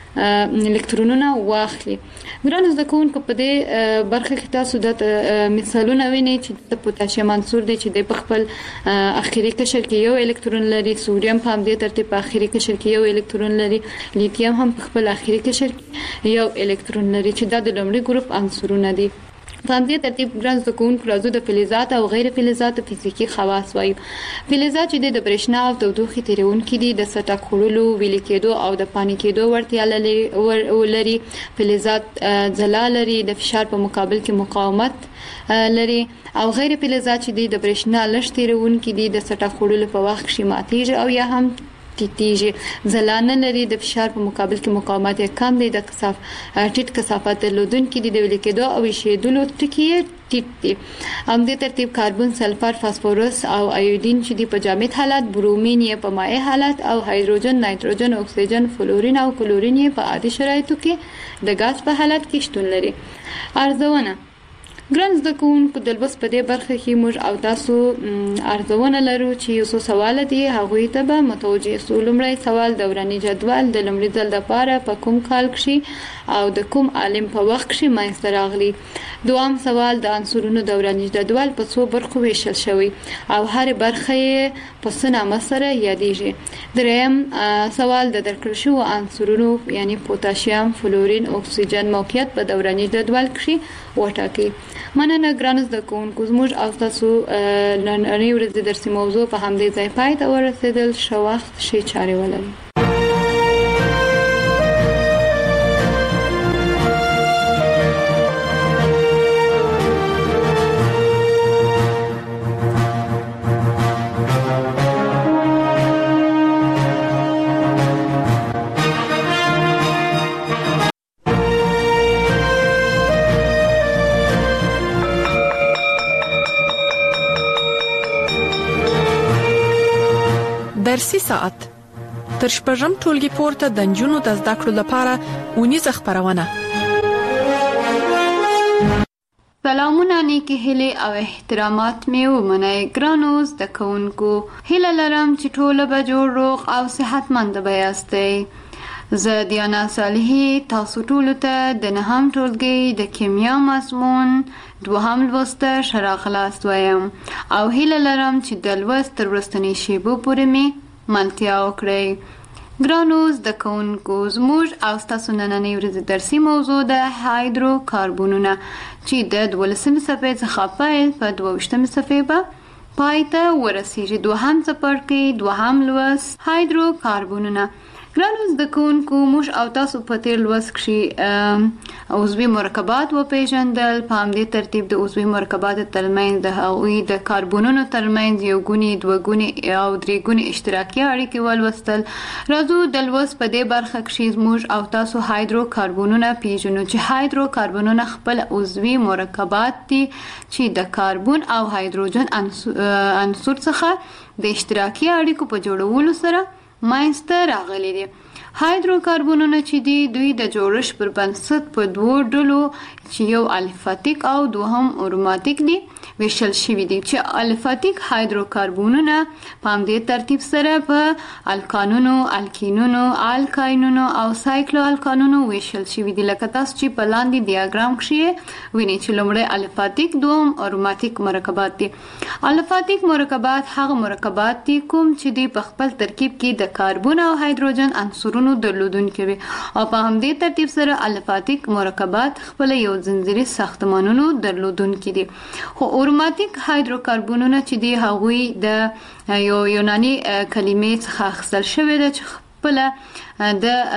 الکترونونه واخلي. ګرانو زده کوونکو په دې برخه کې تاسو د مثالونه وینئ چې د پوتاشیم عنصر دی چې د خپل اخیری قشر کې یو الکترون لري، سوډیم په همدې ترتیب په اخیری قشر کې یو الکترون لري، لیتیم هم په خپل اخیری قشر کې یو الکترون لري چې دا د لومړي ګروپ عنصرونه دي. په همدې ترتیب ګران زده کوونکو راځو د فلزات او غیر فلزاتو فزیکی خواص وایو. فلزات چې د برېښنا او تودوخې تیرونکي دي، د سطح خورلو، ویلي کېدو او د پانی کېدو وړتیا لري. فلزات ځلا لري، د فشار په مقابل کې مقاومت لري. او غیر فلزات چې د برېښنا لږ تیرونکي دي، د سطح خورلو په وخت کې ماتېږي او یا هم ټیټیږي. ځلانه لري، د فشار په مقابل کې مقاومت یې کم دی، د کثاف ټیټ کثافت درلودونکي دي، د ویلي کېدو او ایشېدلو ټکي یې ټیټ دي. همدې ترتیب کاربن، سلفر، فاسفورس او ایودین چې دي په جامد حالت، برومین یې په مائع حالت او هایدروجن، نایتروجن، اکسیجن، فلورین او کلورین یې په عادي شرایطو کې د غاز په حالت کې شتون لري. ارزونه ګران زده کوونکو د لوست په دې برخه کې موږ او تاسو ارزونه لرو چې یو څو سوال دي، هغوی ته به متوجه سو. لومړی سوال دوراني جدول د لومړي ځل لپاره په کوم کال کې او د کوم عالم په وخت کې منځته راغلی. دوام سوال د عنصرونو دوراني جدول په څو برخو ویشل شوی او هر برخه یې په څه نامه سره یادېږي. دریم سوال د درکړل شوو عنصرونو یعنی پوتاشیم، فلورین، اکسیجن موقعیت په دوراني جدول کې وټاکئ. مننه ګرانو زده کوونکو، زموږ او تاسو نننۍ ورځې درسي موضوع په همدې ځای پای ته ورسېدل. ښه وخت، ښې چارې ولرئ. درسي ساعت تر شپږم ټولګي پورته د نجونو د زده کړو لپاره ونیزه خبرونه. سلامونه، نیکی هیلې او احترامات مې ومنئ. ګرانو زده کوونکو، هیله لرم چې ټوله به جوړ، روغ او صحتمند به یاستئ. زه دیانا صالحي تاسو ټولو ته د نهم ټولګي د کیمیا مضمون دوهم لوسته ښه راغلاست وایم او هیله لرم چې د لوست تر وروستنۍ شیبو پورې مې ملتیا وکړئ. ګرانو زده کوونکو، زموږ او ستاسو نننۍ ورځې درسي موضوع د هایدرو کاربونونه چې د دولسمې صفحې څخه پیل په دوه ویشتمې صفحې به پای ته ورسیږي. دوهم څپرکی، دوهم لوست، هایدرو کاربونونه. ګرانو زده کوونکو، موږ او تاسو په تیر لوست کې عضوي مرکبات وپېژندل. په همدې ترتیب د عضوي مرکباتو ترمنځ د هغوی د کاربونونو ترمنځ یو ګونې، دوه ګونې او درې ګونې اشتراکي اړیکې ولوستل. راځو د لوست په دې برخه کې موږ او تاسو هایدرو کاربونونه پیژنو چې هایدرو کاربونونه خپل عضوي مرکبات دي چې د کاربون او هایدروجن عنصر څخه د اشتراکي اړیکو په جوړولو سره منځته راغلي دي. هایدروکاربونونه چې دي، دوی د جوړښت پر بنسټ په دوو ډلو چې یو الفاتیک او دوهم اروماتیک دي ویشل شوي دي. چې الفاتیک هایدروکاربونونه په همدې ترتیب سره په الکانونو، الکینونو، الکاینونو او سایکلو الکانونو ویشل شوي دي. لکه تاسو چې په لاندې ډیاګرام کې وینئ چې لومړی الفاتیک، دوم اروماتیک مرکبات دي. الفاتیک مرکبات هغه مرکبات دي کوم چې دوی په خپل ترکیب کې د کاربون او هایدروجن عنصرونو درلودونکي وي او په همدې ترتیب سره الفاتیک مرکبات خپل یو ځنځیري ساختمانونو درلودونکي دي. خو اروماتیک هایدروکاربونونه چې دي، هغوی د یو یوناني کلمې څخه اخیستل شوی ده چې خپل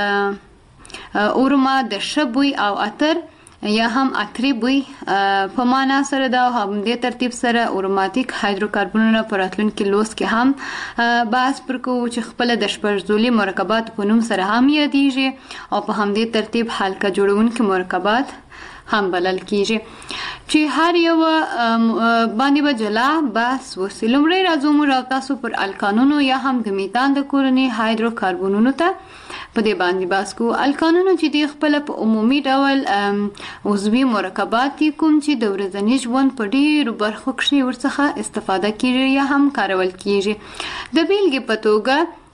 د اروما د ښه بوی او عطر یا هم عطري بوی په معنا سره ده. همدې ترتیب سره اروماتیک هایدروکاربونونه په راتلونکي لوست کې هم بحث پر کوو چې خپل د شپږ مرکبات په نوم سره هم یادیږي او په همدې ترتیب حلقه جوړونکي مرکبات هم بلل کیږي چې هر یو باندې به جلا بحث وسي. لومړی راځو موږ او تاسو پر الکانونو یا هم د میتان د کورنۍ هایدروکاربونونو ته په دې باندې بحث کوو. الکانونو چې دی خپل په عمومي ډول عضوي مرکبات دي کوم چې د ورځني ژوند په ډیرو برخو کې ورڅخه استفاده کیږي یا هم کارول کیږي. د بیلګې په توګه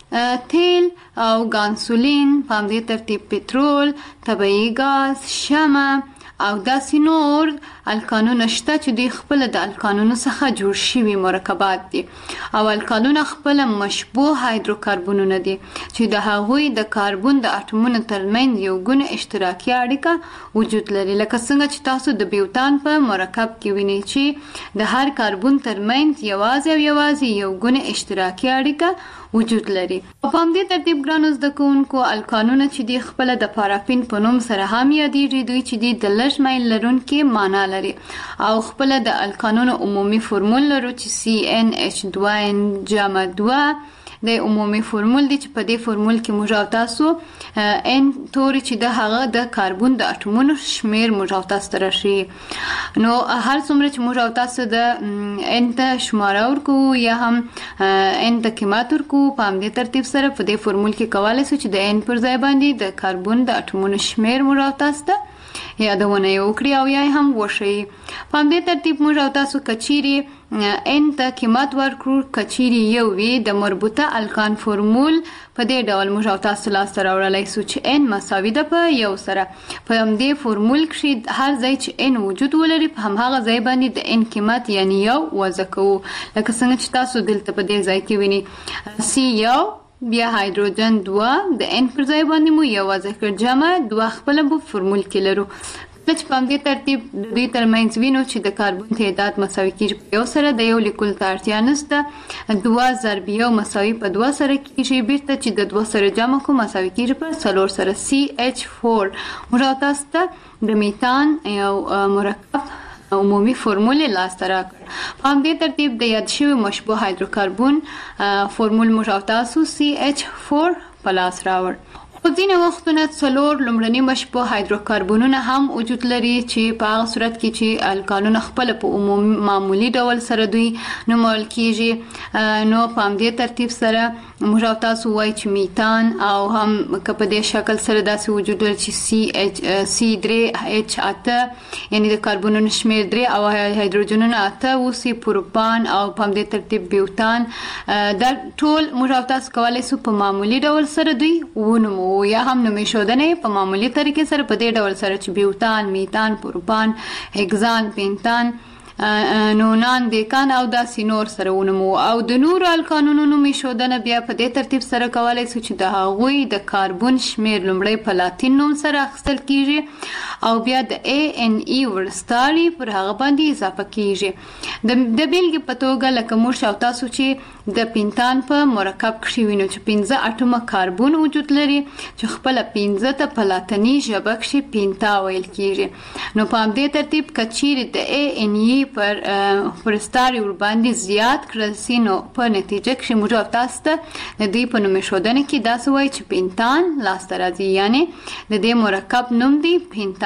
تیل او ګانسولین، په همدې ترتیب پټرول، طبیعي ګاز، شمع او داسې نور الکانونه شته چې دوی خپل د الکانونو څخه جوړ شوي مرکبات دي. او الکانونه خپل مشبوه هایدروکاربنونه دي چې د هغوی د کاربن د اټومونو ترمنځ یو ګونه اشتراکي اړیکه وجود لري، لکه څنګه چې تاسو د بیوتان په مرکب کې وینئ چې د هر کاربن ترمنځ یوازې او یوازې یو ګونه اشتراکي اړیکه وجود لري. په همدې ترتیب ګرانو زده کوونکو الکانونه چې دي خپل د پارافین په نوم سره هم یادېږي، دوی چې دي د لږ میل لرونکي معنا لري او خپل د الکانونو عمومي فورمول لرو چې سی ان اچ دوه ان جمع دوه د عمومي فورمول دی چې په دې فورمول کې موږ او تاسو ان توري چې د هغه د کاربن د اټومونو شمیر موږ او تاسو ته راشي. نو هر څومره چې موږ او تاسو د ان ته شماره ورکو یا هم ان ته قیمت ورکو، په همدې ترتیب سره په دې فورمول کې کولی شو چې د ان پر ځای باندې د کاربن د اټومونو شمیر موږ او تاسو ته یادونه یې وکړي او یا هم وښیي. په همدې ترتیب موږ او تاسو کچیرې ان ته قیمت ورکړو، کچیرې یو وي د مربوطه الکان فورمول په دې ډول موږ او تاسو لاسته راوړلی سو چې ان مساوي ده په یو سره. په همدې فورمول کښې هر ځای چې ان وجود ولري په همهغه ځای باندې د ان قیمت یعنی یو وضع کوو، لکه څنګه چې تاسو دلته په دې ځای کې وینئ سی یو، بیا هایدروجن دوه د ان پر ځای باندې مو یو وضع کړ، جمع دوه خپله به فورمول کې لرو. چې په همدې ترتیب د دوی ترمنځ وینو چې د کاربن تعداد مساوي کېږي په یو سره، د یو لیکلو ته اړتیا نشته، دوه ضرب یو مساوي په دوه سره کېږي، بیرته چې د دوه سره جمع کو مساوي کېږي په څلور سره. سی اچ فور موږ تاسو ته د میتان یو مرکب عمومي فورمول لاسته راکړ. په همدې ترتیب د یاد شوي مشبوه هایدروکاربن فورمول موږ تاسو سی اچ فور په لاس راوړ. خو ځینې وختونه څلور لومړني مشبوه هایدروکاربنونه هم وجود لري چې په هغه صورت کې چې الکانونه خپل په عمومي معمولي ډول سره دوی نومول کېږي. نو په همدې ترتیب سره موږ او تاسو وایو چې میتان او هم که په دې شکل سره داسې وجود لري چې سی اچ سی درې اچ اته یعنی د کاربنونو شمیر درې او هایدروجنونه اته اوسي، پروپان او په همدې ترتیب بیوتان، دا ټول موږ او تاسو کولی سو په معمولي ډول سره دوی ونومو یا هم نومې ښودنې په معمولي طریقې سره په دې ډول سره چې بیوتان، میتان، پروپان، هگزان، پینتان، نونان، دیکان او داسې نور سره ونومو. او د نورو الکانونو نومې ښودنه بیا په دې ترتیب سره کولی سو چې د هغوی د کاربن شمیر لومړی په لاتین نوم سره اخیستل کېږي او بیا د ای ان ای ورستاري پر هغه باندې اضافه کېږي. د بیلګې په توګه لکه موږ او تاسو چې د پینتان په مرکب کښې وینو چې پنځه اټومه کاربن وجود لري چې خپله پنځه ته په لاتیني ژبه کښې پینتا ویل کېږي. نو په همدې ترتیب که چیرې د ای ان ای پر ورستاري ورباندې زیات کړل سي، نو په نتیجه کښې موږ او تاسو ته د دوی په نومې ښودنه کې داسې وایي چې پینتان لاسته راځي، یعنې د دې مرکب نوم دی پینتان.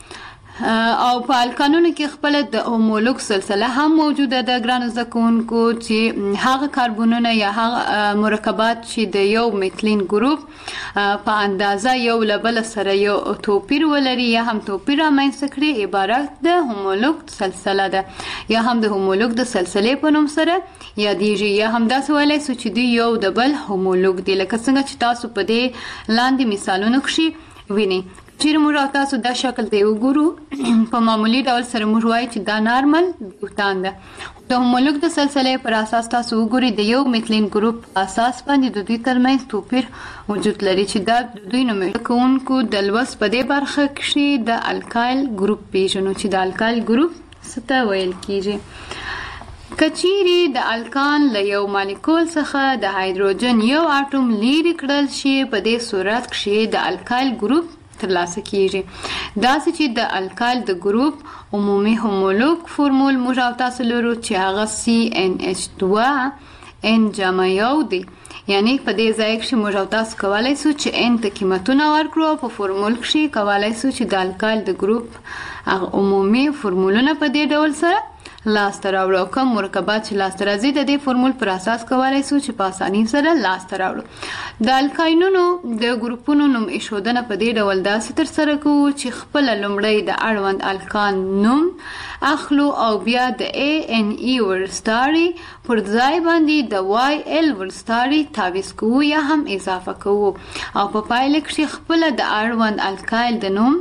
او په الکانونو کې خپل د هومولوګ سلسله هم موجوده ده ګرانو زده کوونکو، چې هغه کاربنونه یا هغه مرکبات چې د یو میتلین ګروپ په اندازه یو له بل سره یو توپیر ولري یا هم توپیر رامنځته کړي عبارت د هومولوګ سلسله ده، یا هم د هومولوګ د سلسلې په نوم سره یادېږي، یا هم داسې ویلی سو چې دوی یو د بل هومولوګ دي، لکه څنګه چې تاسو په دې لاندې مثالونو کښې وینئ. چیرې موږ او تاسو دا شکل ته وګورو په معمولي ډول سره موږ وایو چې دا نارمل بیوتان ده. د هومولوګ د سلسلې پر اساس تاسو وګورئ د یو میتلین ګروپ په اساس باندې د دوی ترمنځ توپیر وجود لري چې دا د دوی نومې کوونکو د لوست په دې برخه کښې د الکایل ګروپ پیژنو چې د الکایل ګروپ څه ته ویل کېږي. کچیرې د الکان له یو مالیکول څخه د هایدروجن یو اټوم لیرې کړل شي، په دې صورت کښې د الکایل ګروپ ترلاسه کیږي. داسې چې د الکایل د ګروپ عمومي هومولوګ فورمول موږ او تاسو لرو چې هغه سی ان اچ دوه ان جمع یو دی، یعنی په دې ځای کښې موږ او تاسو کولی سو چې ان ته قیمتونه ورکړو او په فورمول کښې کولی سو چې د الکایل د ګروپ هغه عمومي فورمولونه په دې ډول سره لاسته راوړو، کوم مرکبات چې لاسته راځي د دې فورمول پر اساس کولی سو چې په اسانۍ سره لاسته راوړو. د الکاینونو د ګروپونو نوم ایښودنه په دې ډول داسې ترسره کوو چې خپله لومړی د اړوند الکان نوم اخلو او بیا د ای ان ای ورستاري پر ځای باندې د وای ال ورستاري تعویض کوو یا هم اضافه کوو او په پایله کې خپله د اړوند الکایل د نوم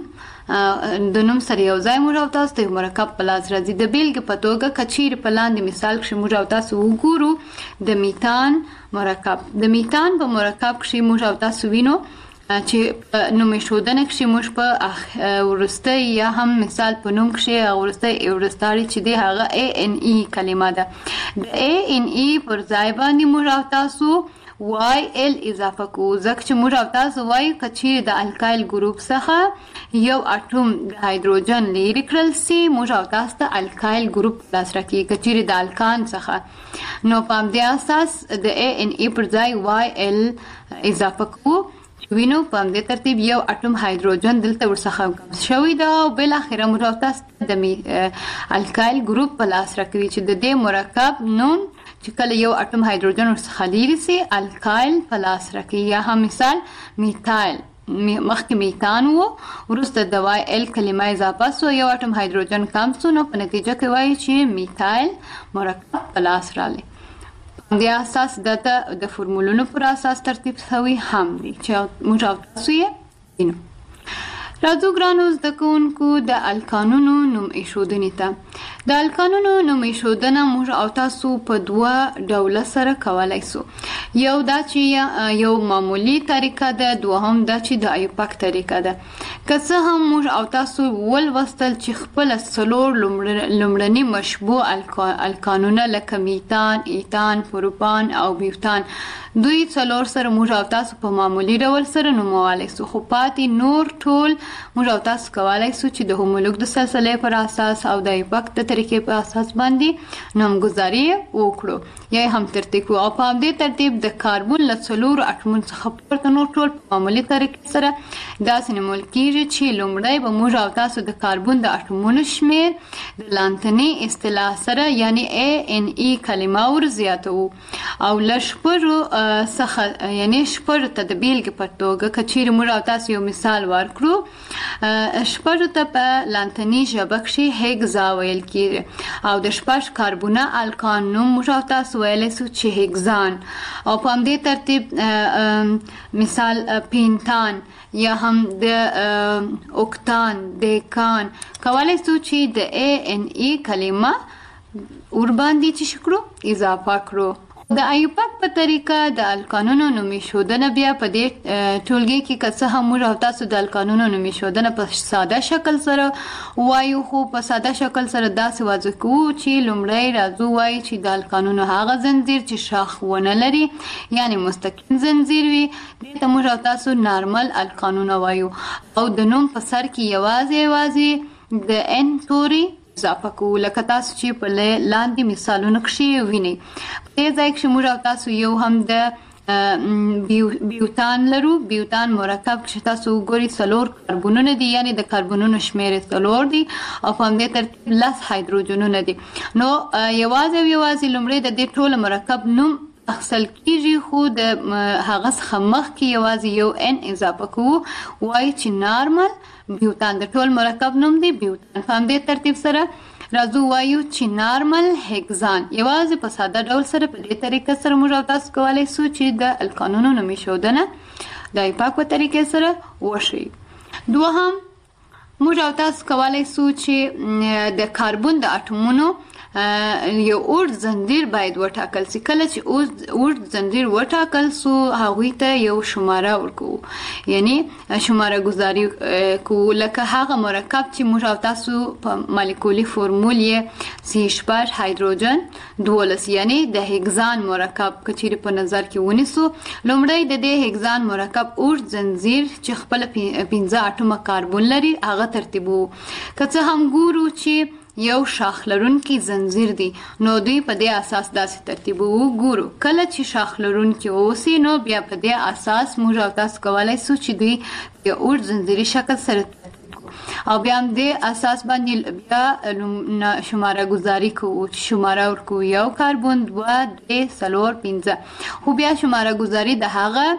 د نوم سره یو ځای موږ او تاسو ته مرکب په لاس راځي. د بیلګې په توګه که چیرې په لاندې مثال کې موږ او تاسو وګورو د میتان مرکب، د میتان په مرکب کې موږ او تاسو وینو چې نوم ایښودنه کې موږ په وروستی یا هم مثال په نوم کې وروستی ورستاري چې دی هغه ای ان ای کلمه ده. د ای ان ای پر ځای باندې موږ او تاسو وای ال اضافه کوو ځکه چې موږ او تاسو وایو که چیرې د الکایل ګروپ څخه یو اټوم د هایدروجن لرې کړل سي موږ او تاسو ته الکایل ګروپ په لاس راکوي. که چیرې د الکان څخه نو په همدې اساس د ای ان ای پر ځای وای ال اضافه کوو. وینو په همدې ترتیب یو اټوم هایدروجن دلته ورڅخه کم شوی ده او بالاخره موږ او تاسو د الکایل ګروپ په لاس راکوي چې د دې مرکب نوم چې کله یو اټوم هایدروجن ورڅخه لرې سي الکایل په لاس راکوي یا هم مثال میتایل مخکې میتان و وروسته د وای ال کلمه اضافه سو یو اټوم هایدروجن کم سو نو په نتیجه کې وایي چې میتایل مرکب په لاس راغلی. د اساس دته د فرمولونو پر اساس ترتیب شوی هم دی چې موږ او تاسو یې وینو. راځو ګرانو زده کوونکو د الکانونو نوم ایښودنې ته. د الکانونو نوم ایښودنه موږ او تاسو په دوه ډوله سره کولی سو. یو دا چې یو معمولی طریقه ده، دوهم دا چې د ایوپک طریقه ده. که څه هم موږ او تاسو ولوستل چې خپله څلور لومړني مشبوع الکانونه لکه میتان، ایتان، پروپان او بیوتان دوی څلور سره موږ او تاسو په معمولی ډول سره نومولی سو، خو پاتې نور ټول موږ او تاسو کولی سو چې د هومولوګ د سلسلې پر اساس او د ایوپک د طریقې په اساس باندې نومګذاري وکړو یا هم ترتیب کړو. او په همدې ترتیب د کاربون له څلورو اټومونو څخه پورته نور ټول په معمولي طریقې سره داسې نومول کیږي چې لومړی به موږ او تاسو د کاربون د اټومونو شمیر د لانتني اصطلاح سره یعنی ای ان ای کلمه ور زیاتو او له شپږو څخه یعنی شپږو ته د بیلګې په توګه که چیرې موږ او تاسو یو مثال ورکړو شپږو ته په لانتني ژبه کښې هیګزا ویل کیږي او د شپږ کاربونه الکان نوم موږ او تاسو ویلی سو چې هیګزان او په همدې ترتیب مثال پینتان یا هم د اوکتان، دیکان کولی سو چې د ای ان ای کلمه ور باندې چې شکړو اضافه کړو. د ایوپک په طریقه د الکانونو نوم ایښودنه بیا په دې ټولګي کې که څه هم موږ او تاسو د الکانونو نوم ایښودنه په ساده شکل سره وایو خو په ساده شکل سره داسې واضح کوو چې لومړی راځو وایو چې د الکانونو هغه زنځیر چې شاخ ونه لري یعنی مستقیم زنځیر وي دې ته موږ او تاسو نارمل الکانونه وایو او د نوم په سر کې یوازې یوازې د ان توری اضافه کوو لکه تاسو چې په لاندې مثالونو کښې وینئ. په دې ځای کښې موږ او تاسو یو هم د بیوتان لرو. بیوتان مرکب کښې تاسو وګورئ څلور کاربونونه دي یعنی د کاربونونو شمیر څلور دي او په همدې ترتیب لس هایدروجنونه دي. نو یوازې او یوازې لومړی د دې ټول مرکب نوم اخیستل کیږي خو د هغه څخه مخکې یوازې یو ان اضافه کوو وایي چې نارمل بیوتان د ټول مرکب نوم دی بیوتان. په همدې ترتیب سره راځو وایو چې نارمل هیګزان یوازې په ساده ډول سره په دې طریقه سره موږ او تاسو کولی سو چې د الکانونو نوم ایښودنه د ایوپک په طریقې سره وشي. دوهم موږ او تاسو کولی سو چې د کاربون د اټومونو یو اوږد زنځیر باید وټاکل سي. کله چې اوږد زنځیر وټاکل سو هغوی ته یو شماره ورکوو یعنی شماره ګذاري کوو لکه هغه مرکب چې موږ او تاسو په مالیکولي فورمول یې سی شپږ هایدروجن دولس یعنی د هیګزان مرکب که چیرې په نظر کې ونیسو لومړی د دې هیګزان مرکب اوږد زنځیر چې خپله پنځه اټومه کاربون لري هغه ترتیبوو. که څه هم ګورو چې یو شاخ لرونکی زنځیر دی نو دوی په دې اساس داسې ترتیب وګورو. کله چې شاخ لرونکی اوسي نو بیا په دې اساس موږ او تاسو کولی سو چې دوی په اوږد زنځیري شکل سره او بیا هم دې اساس باندې بیا شماره ګذاري کوو چې شماره ورکوو یو کاربون دوه درې څلور پنځه خو بیا شماره ګذاري د هغه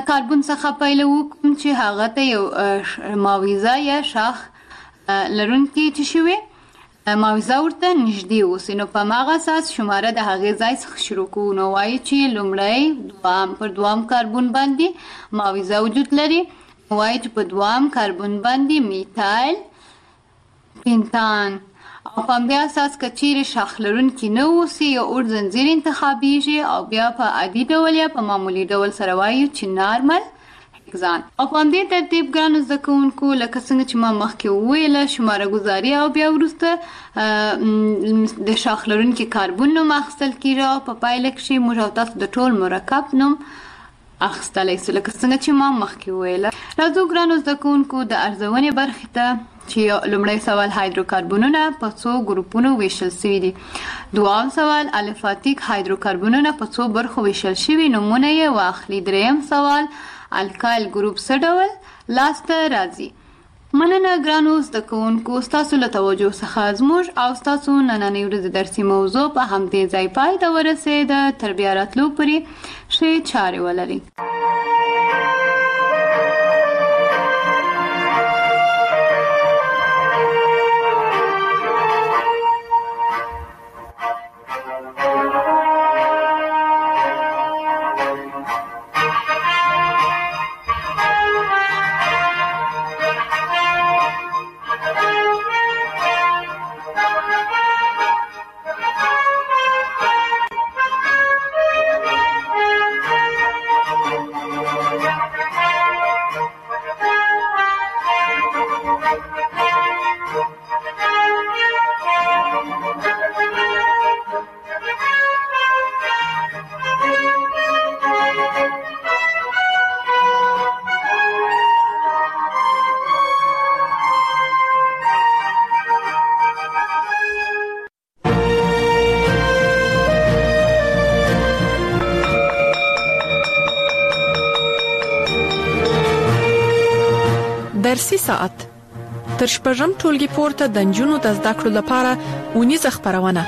کاربن څخه پیل وکړم چې هغه ته یو ماویزه یا شاخ لرونکي چې شوي ماویزه ورته نږدې اوسي. نو په هماغه اساس شماره د هغې ځای څخه شروع کوو. نو وایي چې لومړی دوام پر دوام کاربن باندې ماویزه وجود لري. وایي چې په دوام کاربن باندې میتایل پینتان او په همدې اساس که چیرې شاخ لرونکي نه اوسي یو اوږد زنځیر انتخابیږي او بیا په عادي ډول یا په معمولي ډول سره وایو چې نارمل هکزان. او په همدې ترتیب ګرانو زده کوونکو لکه څنګه چې ما مخکې وویله شماره ګذاري او بیا وروسته د شاخ لرونکي کاربن نوم اخیستل کیږي او په پایله کښې موږ او تاسو د ټول مرکب نوم اخیستلی سو لکه څنګه چې ما مخکې وویله. راځو ګرانو زده کوونکو د ارزونې برخې ته چې لومړی سوال هایدروکاربنونه په څو ګروپونو ویشل شوي دي. دوام سوال الفاتیک هایدروکاربنونه په څو برخو ویشل شوي نومونه یې واخلي. دریم سوال الکایل ګروپ څه ډول لاسته راځي. مننه ګرانو زده کوونکو ستاسو له توجه څخه زموږ او ستاسو نننۍ ورځې درسي موضوع په همدې ځای پای ته ورسېده. تر بیا راتلو پورې ښې چارې ولرئ. درسي ساعت تر شپږم ټولګي پورته د نجونو د زده کړو لپاره ونیزه خپرونه.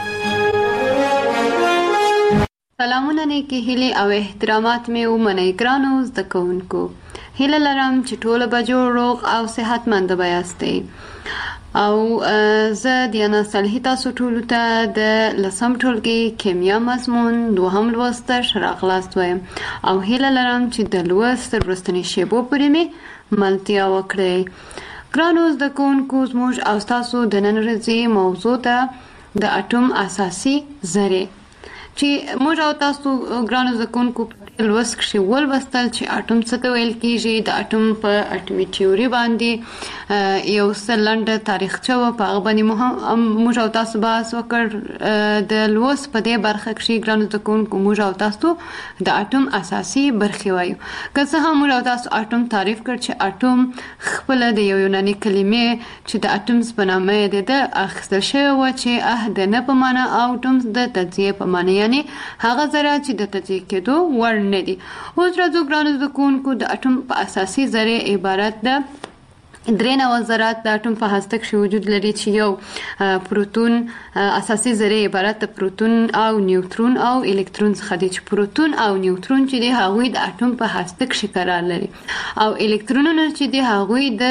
سلامونه نیکې هیلې او احترامات مې ومنئ ګرانو زده کوونکو. هیله لرم چې ټوله به جوړ روغ او صحتمند به یاستئ. او زه دیانا صالحي تاسو ټولو ته د لسم ټولګي کیمیا مضمون دوهم لوست ته ښه راغلاست وایم او هیله لرم چې د لوست تر وروستنۍ شیبو پورې مې ملتیا وکړئ. ګرانو زده کوونکو زموږ او ستاسو د نن ورځې موضوع ده د اټوم اساسي ذرې چې موږ او تاسو ګرانو زده کوونکو په لوست کښې ولوستل چې اټوم څه ته ویل کېږي. د اټوم په اټومي تیوري باندې یو څه لنډه تاریخچه وه په هغه باندې موږ او تاسو بحث وکړ. د لوست په دې برخه کښې ګرانو زده کوونکو موږ او تاسو د اټوم اساسي برخې وایو. که څه هم موږ او تاسو اټوم تعریف کړ چې اټوم خپله د یو یوناني کلمې چې د اټمز په نامه یې د اخیستل شوې وه چې اه د نه په معنا او ټومز د تجزیې په معنا یعنې هغه ذره چې د تجزیې کېدو وړ نه دي. اوس راځو ګرانو زده کوونکو د اټوم په اساسي ذرې عبارت ده درې نوع ذرات د اټوم په هسته کښې وجود لري چې یو پروتون اساسي ذرې عبارت د پروتون او نیوترون او الکترون څخه دي چې پروتون او نیوترون چې دي هغوی د اټوم په هسته کښې قرار لري او الکترونونه چې دي هغوی د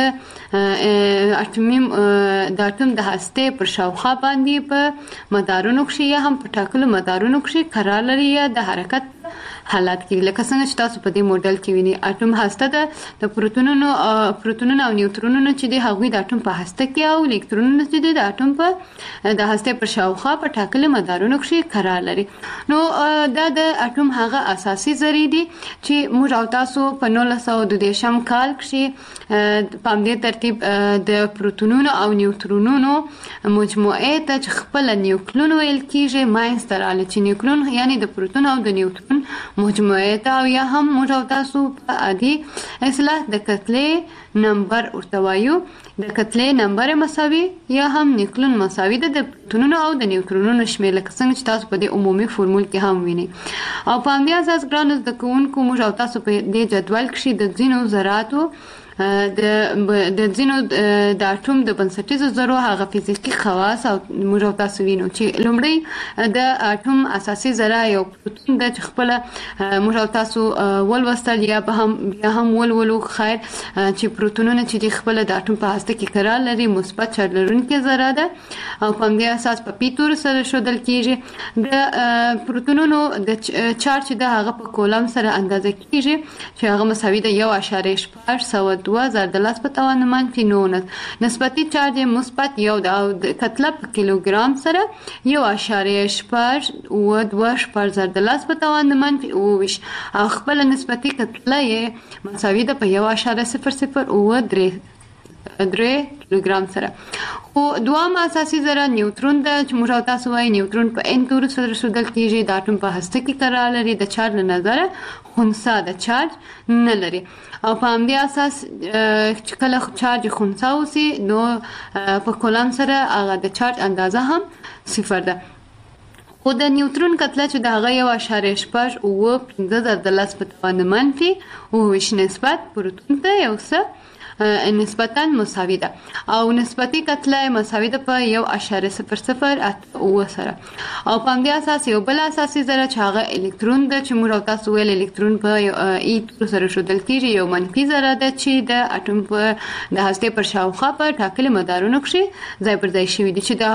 اټومي د اټوم د هستې پر شاوخوا باندې په مدارونو کښې یا هم په ټاکلو مدارونو کښې قرار لري یا د حرکت حالات کې لکه څنګه چې تاسو په دې موډل کې وینئ. اټوم هسته ده د پروتونونو پروتونونو او نیوترونونو چې دي هغوی د اټوم په هسته کې او الکترونونه چې دي د اټوم په د هستې پر شاوخوا په ټاکلي مدارونو کښې قرار لري. نو دا د اټوم هغه اساسي ذرې دي چې موږ او تاسو په نولس سوه دوه دېرشم کال کښې په همدې ترتیب د پروتونونو او نیوترونونو مجموعې ته چې خپله نیوکلون ویل کېږي منځته راغله چې نیوکلون یعنې د پروتون او د نیوترون مجموعه ته او یا هم موږ او تاسو په عادي اصطلاح د کتلې نمبر ورته وایو. د کتلې نمبر مساوي یا هم نیوکلون مساوي ده د پروتونونو او د نیوترونونو شمېر لکه څنګه چې تاسو په دې عمومي فورمول کې هم وینئ. او په همدې اساس ګرانو زده کوونکو موږ او تاسو په دې جدول کښې د ځینو ذراتو د د ځینو د اټوم د بنسټیزو ذرو هغه فزیکي خواص او موږ تاسو وینو چې لومړی د اټوم اساسي ذره یو پروتون د خپل موږ تاسو ولوستل یا به هم بیا هم ولولو خیر چې پروتونونه چې خپل د اټوم په هسته کې قرار لري مثبت چارج لرونکي ذره ده او په دې اساس په پی تور سره شودل کیږي د پروتونونو د چارج د هغه په کولم سره اندازه کیږي چې هغه مساوي د یو اعشاریه شپږ سوه دوه زر د لاس په توان منفي نولس نسبتي چارج مثبت یو د کتله په کیلوګرام سره یو اعشاریه شپږ اووه دوه شپږ زر د لاس په توان منفي اووه ویشت او خپل نسبتي کتله یې مساوي ده په یو اعشاریه صفر صفر اووه درې درې کیلوګرام سره خو دوام اساسي ذره نیوترون د چې موږ تاسو وایي نیوترون په ان تور سره شودل کیږي د اټوم په هسته کې قرار لري د چارج له نظره خنثی د چارج نه لري او په همدې اساس چې کله چارج خنثی اوسي نو په کولم سره هغه د چارج اندازه هم صفر ده خو د نیوترون کتله چې د هغه یو اعشاریه شپږ اووه پنځه زر د لاس په توان منفي اووه ویشت نسبت پروتون ته یو څه نسبتاً مساوي ده او نسبتي کتله مساوي ده په یو اعشاریه صفر صفر اووه سره او په همدې اساس یو بل اساسي ذره چې هغه الکترون ده چې موږ تاسو ویل الکترون په ای تور سره شودل کیږي یو منفي ذره ده چې د اټوم په د هسته پر شاوخوا په ټاکلي مدارونو کې ځای پر ځای شوی دي چې د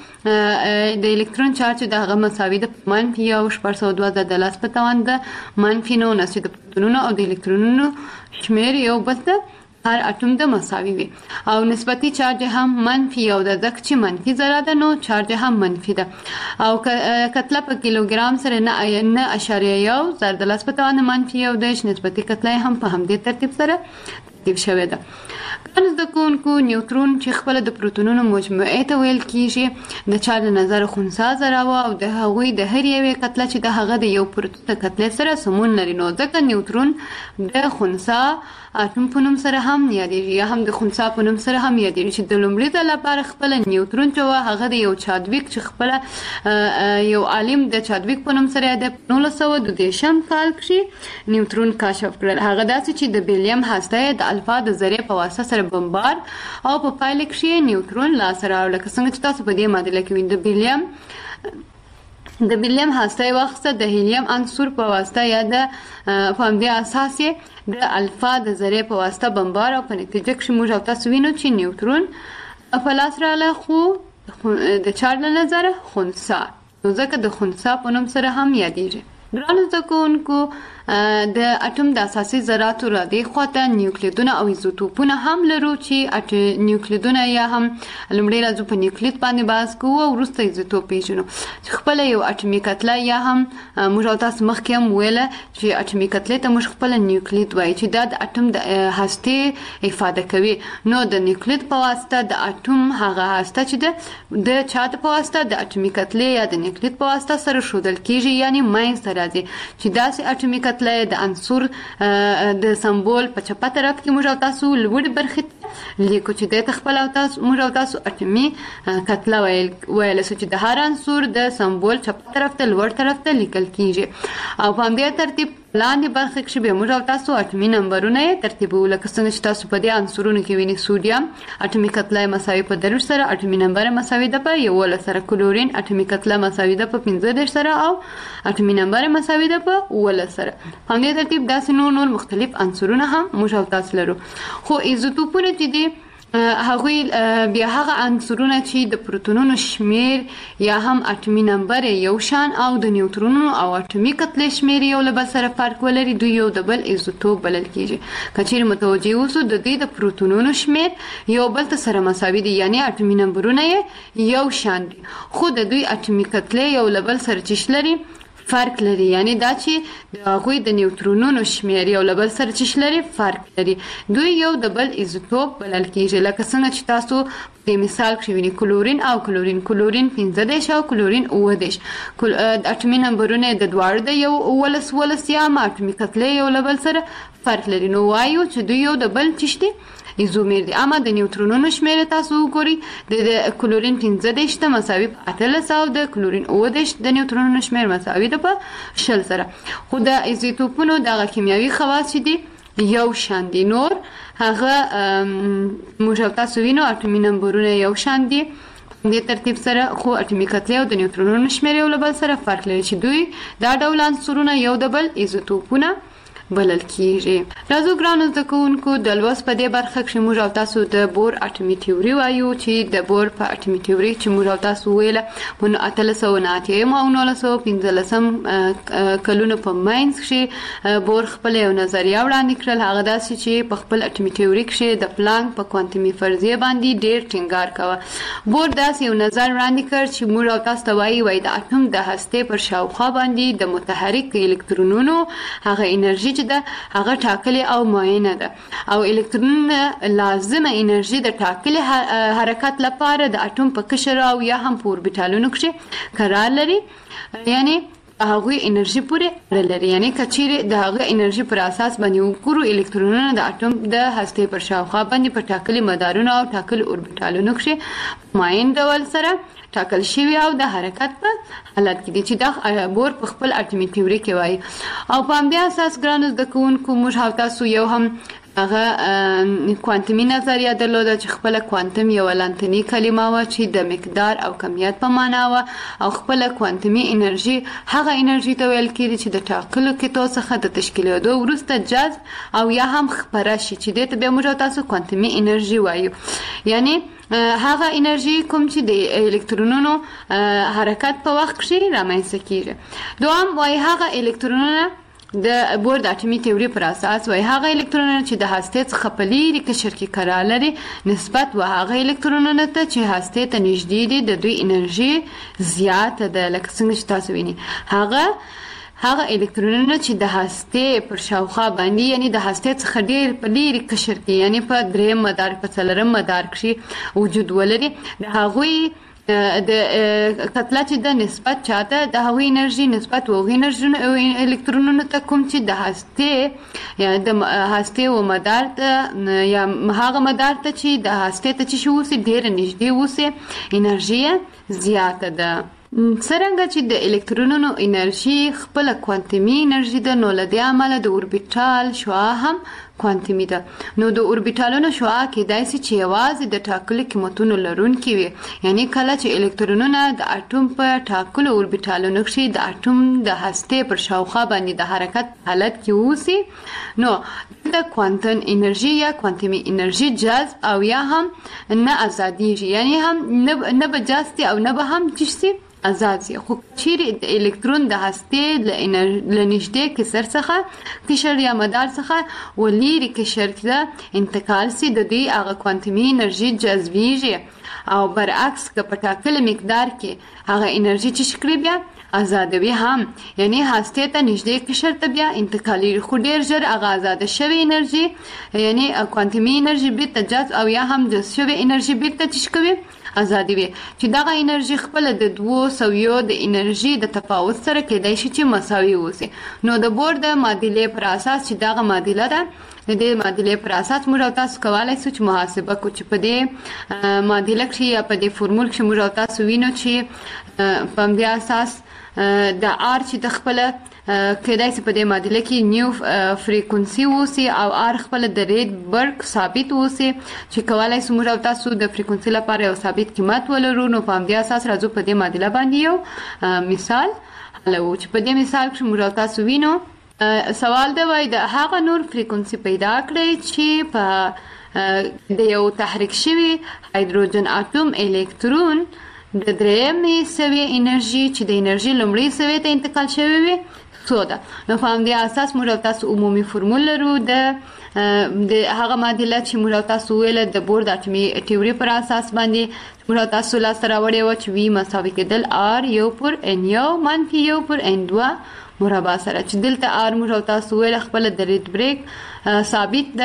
هغوی د الکترون چارج د هغه مساوي ده منفي یو شپږ سوه دوه زر د لاس په توان ده منفي نولس چې د پروتونونو او د الکترونونو شمیر یو بل ته هر اټوم د مساوي وي او نسبتي چارج هم منفي یو د ځکه چې منفي ذره ده نو چارج هم منفي ده او کتله په کیلوګرام سره نه نه اعشاریه یو زر د لاس په توان منفي یو د نسبتي کتله هم په همدې ترتیب سره ترتیب شوی ده ګرانو زده کوونکو نیوترون چې خپل د پروتونونو مجموعې ته ویل کیږي د چارج له نظره خنثی ذره او د هغوی د هر یوې کتله چې د هغه د یو پروتون د کتلې سره سمون لري نو ځکه نیوترون د خنثی اټوم په نوم سره هم یادېږي یا هم د خنثی په نوم سره هم یادېږي چې د لومړي ځل لپاره خپل نیوترون چې هغه د یو چادویک چې خپل یو عالم د چادویک په نوم سره د نولس سوه دوه دېرشم کال کې نیوترون کشف کړل هغه داسې چې د بیلیوم هسته د الفا د ذرې په واسطه سره بمبار او په پایله کې نیوترون لاسته راوړل لکه څنګه چې تاسو په دې معادله کې وینئ د بیلیوم د بیلیوم هسته وخت د هیلیم عنصر په واسطه یا د په همدې اساس د الفا د ذرې په واسطه بمبار او په نتیجه کې موږ تاسو وینو چې نیوترون په لاس راغله خو د چارج له نظره خنثی نو ځکه د خنثی په نوم سره هم یادېږي ګرانو زده کوونکو د اټوم د اساسي ذراتو را دې خواته نیوکلیدونه او ایزوټوپونه هم لرو چې نیوکلیدونه یا هم لومړی راځو په نیوکلید باندې بحث کوو او وروسته ایزوټوپ پیژنو چې خپل یو اټومي کتله یا هم موږ تاسو مخکې هم ویله چې اټومي کتلې ته موږ خپل نیوکلید وایي چې دا د اټوم د هستې افاده کوي نو د نیوکلید په واسطه د اټوم هغه هسته چې د چارج په واسطه د اټومي کتلې یا د نیوکلید په واسطه سره شودل کیږي یعنی ماینځ ته راځي چې داسې اټومي کتله د عنصر د سمبول په چپه طرف کې موږ تاسو لوړ برخه لیکو چې د خپل او تاسو موږ تاسو اټومي کتله ویل ویل چې د هر عنصر د سمبول چپه طرف ته لوړ طرف ته لیکل کیږي او په همدې ترتیب لاندې برخه کې به موږ تاسو اټومي نمبرونه ترتیبول لکه څنګه چې تاسو په دې عنصرونو کې وینئ سوډیم اټومي کتله مساوي په دروش سره اټومي نمبر مساوي ده په یوولس سره کلورین اټومي کتله مساوي ده په پنځه دېرش سره او اټومي نمبر مساوي ده په اوولس سره په همدې ترتیب داسې نور نور مختلف عنصرونه هم موږ تاسو لرو خو ایزوټوپونه چې دي هغوی بیا هغه عنصرونه چې د پروتونونو شمیر یا هم اټومي نمبر یو شان او د نیوترونونو او اټومي کتلې شمیر یو له بل سره فرق ولري دوی یو د بل ایزوټوپ بلل کیږي که چیرې متوجه اوسو د دوی د پروتونونو شمیر یو بل ته سره مساوي دي یعنی اټومي نمبرونه یو شان دي خو د دوی اټومي کتلې یو له بل سره چش لري فرق لري یعنی دا چې د هغوی د نیوترونونو شمیر یو له بل سره چش لري فرق لري دوی یو د بل ایزوټوپ بلل کیږي لکه څنګه چې تاسو د مثال کې وینئ کلورین او کلورین کلورین پنځه دېرش او کلورین اووه دېرش اټومي نمبرونه د دواړو د یو اوولس اوولس یا هم اټومي کتلې یو له بل سره فرق لري نو وایو چې دوی یو د بل چش دي ایزومیر دي اما د نیوترونونو شمیر تاسو وګورئ د کلورین پنځه دېرش ته مساوي په اتلس او د کلورین اووه دېرش د نیوترونونو شمیر مساوي ده په شل سره خو د ایزوټوپونو دغه کیمیاوي خواص دي یو شان دي. نور هغه موږ او تاسو وینو اټومي نمبرونه یو شان دي دې ترتیب سره، خو اټومي کتله او د نیوټرونونو شمېر یو له بل سره فرق لري چې دوی دا ډول عنصرونه یو د بل ایزوټوپونه بلل کیږي. راځو ګرانو زده کوونکو د لوست په دې برخه کې موږ او تاسو د بور اټومي تیوري وایو چې د بور په اټومي تیوري چې موږ او تاسو ویله په اتلس سوه نه اتیا او نولس سوه پنځلسم کلونو په منځ کې بور خپل یو نظریه وړاندې کړل. هغه داسې چې په خپل اټومي تیوري کې د پلانک په کوانتمي فرضیه باندې ډېر ټینګار کاوه. بور داسې یو نظر وړاندې کړ چې موږ او تاسو ته وایي وایي د اټوم د هستې پر شاوخوا باندې د متحرک الکترونونو هغه انرژي ده هغه ټاکلي او معینه ده، او الکترونونه لازمه انرژي د ټاکلي حرکت لپاره د اټوم په قشر او یا هم په اوربیټالونو کې قرار لري، یعنی هغه انرژي پورې اړه لري. یعنی کچېرې د هغه انرژي پر اساس باندې وګورو الکترونونه د اټوم د هستې پر شاوخوا باندې په ټاکلي مدارونو او ټاکلي اوربیټالونو کې معین ډول سره ټاکل شوی او د حرکت په حالت کې دي چې دا بور په خپل اټومي تیوري کې وایي. او په همدې اساس ګرانو زده کوونکو موږ او تاسو یو هم هغه کوانتمي نظریه درلوده چې خپل کوانتم یو لاتینی کلمه وه چې د مقدار او کمیت په معنا وه، او خپل کوانتمي انرژي هغه انرژي ته ویل کېږي چې د ټاکلو کتو څخه د تشکیلېدو وروسته جذب او یا هم خپره شي چې دې ته بیا موږ او تاسو کوانتمي انرژي وایو. یعنی هغه انرژي کوم چې د الکترونونو حرکت په وخت کې رامنځته کیږي. دوام وایي هغه الکترونونه د بور د اټومي تیوري پر اساس وایي هغه الکترونونه چې د هستې څخه په لیرې قشر کې قرار لري نسبت و هغه الکترونونه ته چې هستې ته نږدې دي د دوی انرژي زیاته ده. لکه څنګه چې تاسو وینئ هغه هغه الکترونونه چې د هستې پر شاوخوا باندې یعنی د هستې څخه ډېر په لیرې قشر کې یعنی په درېیم مدار په څلورم مدار کې وجود ولري، د هغوی د کتله چې د نسبت چاته د هغوی انرژي نسبت و هغوی انرژي الکترونونو ته کوم چې د هستې یا د هستې و مدار ته یا هغه مدار ته چې د هستې ته چې اوسي ډېره نږدې اوسي انرژي زیاته ده. څرنګه چې د الکترونونو انرژي خپل کوانتمي انرژي ده، نو له دې امله د اوربیټال شعاع هم کوانتمي ده. نو د اوربیټالونو شعاع کېدای شي چې یوازې د ټاکلو قیمتونو لرونکي وي، یعنی کله چې الکترونونه د اټوم په ټاکلو اوربیټالونو کې د اټوم د هستې پر شاوخوا باندې د حرکت حالت کې اوسي، نو د کوانتم انرژي یا کوانتمي انرژي جذب او یا هم نه ازادیږي، یعنی هم نه به جذب او نه به هم چشتي آزاد سي. خو چیرې د الکترون د هستې له نږدې کسر څخه قشر یا مدار څخه ولیرې قشر ته انتقال سي، د دوی هغه کوانتمي انرژي جذبیږي، او برعکس که په ټاکلي مقدار کې هغه انرژي چې شکري بیا آزادوي هم، یعنی هستې ته نږدې قشر ته بیا انتقالېږي، خو ډېر ژر هغه آزاده شوې انرژي یعنی کوانتمي انرژي بیرته جذب او یا هم جذب شوې انرژي بیرته چې شکوي آزادي وي، چې دغه انرژي خپل د دوو سویو د انرژي د تفاوت سره کېدای شي چې مساوي اوسي. نو د بور د معادلې پر اساس چې دغه معادله ده، د دې معادلې پر اساس موږ او تاسو کولی شو چې محاسبه کړو چې په دې معادله کې یا په دې فورمول کې موږ او تاسو وینو چې په همدې اساس د آر چې د خپله کېدای شي په دې معادله کې نیو فریکونسي اوسي او آر خپله د ریډبرګ ثابت اوسي چې کولی شو موږ او تاسو د فریکونسي لپاره یو ثابت قیمت ولرو. نو په همدې اساس راځو په دې معادله باندې یو مثال حلوو چې په دې مثال کې موږ او تاسو وینو سوال دی وایي د هغه نور فریکونسي پیدا کړئ چې په د یو تحریک شوي هایدروجن اټوم الکترون د درېیمې سویې انرژي چې د انرژي لومړۍ سویې ته انتقال شوې وي څو ده. نو په همدې اساس موږ او تاسو عمومي فورمول لرو د د هغه معادله چې موږ او تاسو ویله د بور د اټومي تیوري پر اساس باندې موږ او تاسو لاسته راوړې وه چې وي مساوي کېدل آر یو پر ان یو منفي یو پر ان دوه مربع سره، چې دلته آر موږ او تاسو ویله خپله د ریډبرګ ثابت ده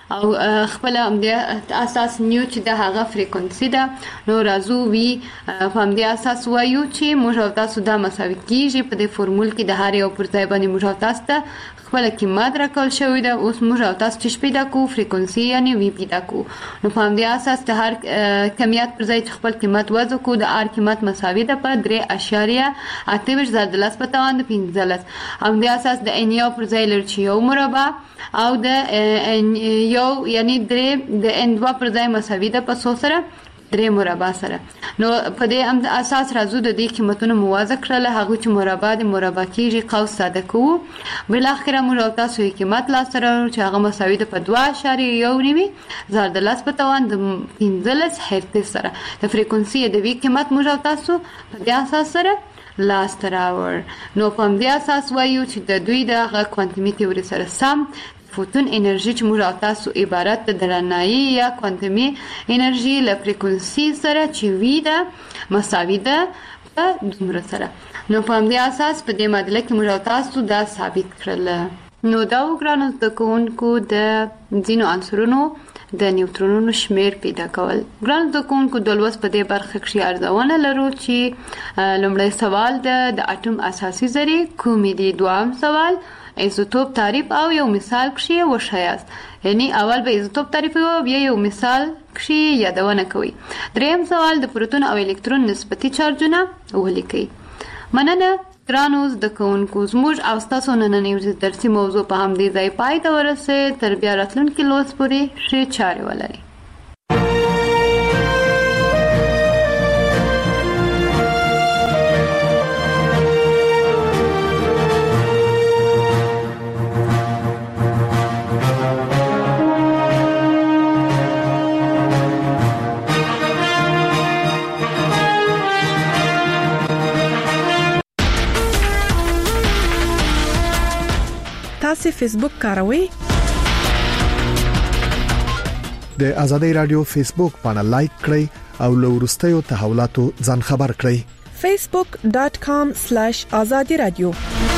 او خپل هم د اساس نیو چې د هغه فریکونسي ده. نو راځو وی په هم د اساس وایو چې موږ او تاسو دا مساوي کیږي په دې فورمول کې د هر یو پر ځای باندې موږ او تاسو ته خپل قیمت راکول شوی ده. اوس موږ او تاسو چې پیدا کو فریکونسي یعنی وی پیدا کو. نو په هم د اساس د هر کمیت پر ځای خپل قیمت وضع کو د ار قیمت مساوي ده په درې اشاریه اته ویشت زائد لس په توان د پنځلس. هم د اساس د ان یو پر ځای لري چې یو مربع او د یو یعنی درې د ان دوه پر ځای مساوي ده په څو سره درې مربع سره. نو په دې اساس راځو د دې قیمتونو موازنه کړل هغه چې مربع د مربع کېږي قوس ساده کوو. بل اخره موږ تاسو یې قیمت لا سره چې هغه مساوي ده په دوه اشاریه یو نیوي زائد لس په توان د پنځلس هرتز سره. د فریکونسي د وی قیمت موږ تاسو په دې اساس سره لاس تراور. نو په دې اساس وایو چې د دوی د کوانتمي تیوري سره سم فوتون انرژي چې موږ تاسو عبارت د درنایي یا کوانتمي انرژي له فریکونسي سره چې وی ده مساوي ده په دومره سره. نو په دې اساس په دې معادله کې موږ تاسو دا ثابت کړل. نو دا وګرانو د کوونکو د ځینو عنصرونو د نیوټرونونو شمیر پیدا کول. ګران د کوونکو د لوست په دې برخه کې ارزونه لرو چې لومړی سوال د اټوم اساسي ذرې کومې دي. دوام سوال ایزوټوپ تعریف او یو مثال کې وشایاست. یعنی اول به ایزوټوپ تعریف او بیا یو مثال کې یادونه کوي. دریم سوال د پروتون او الکترون نسبتي چارجونه ولیکي. مننه ګرانو د کوونکو زموږ او تاسو نننۍ درسي موضوع په همدې ځای پای ته ورسېده. تر بیا راتلونکي لوست پورې ښې چارې ولرئ. تاسو فیسبوک کاروئ؟ د آزادۍ رادیو فیسبوک باندې لایک کړئ او له وروستیو تحولاتو ځان خبر کړئ. facebook dot com slash azadi radio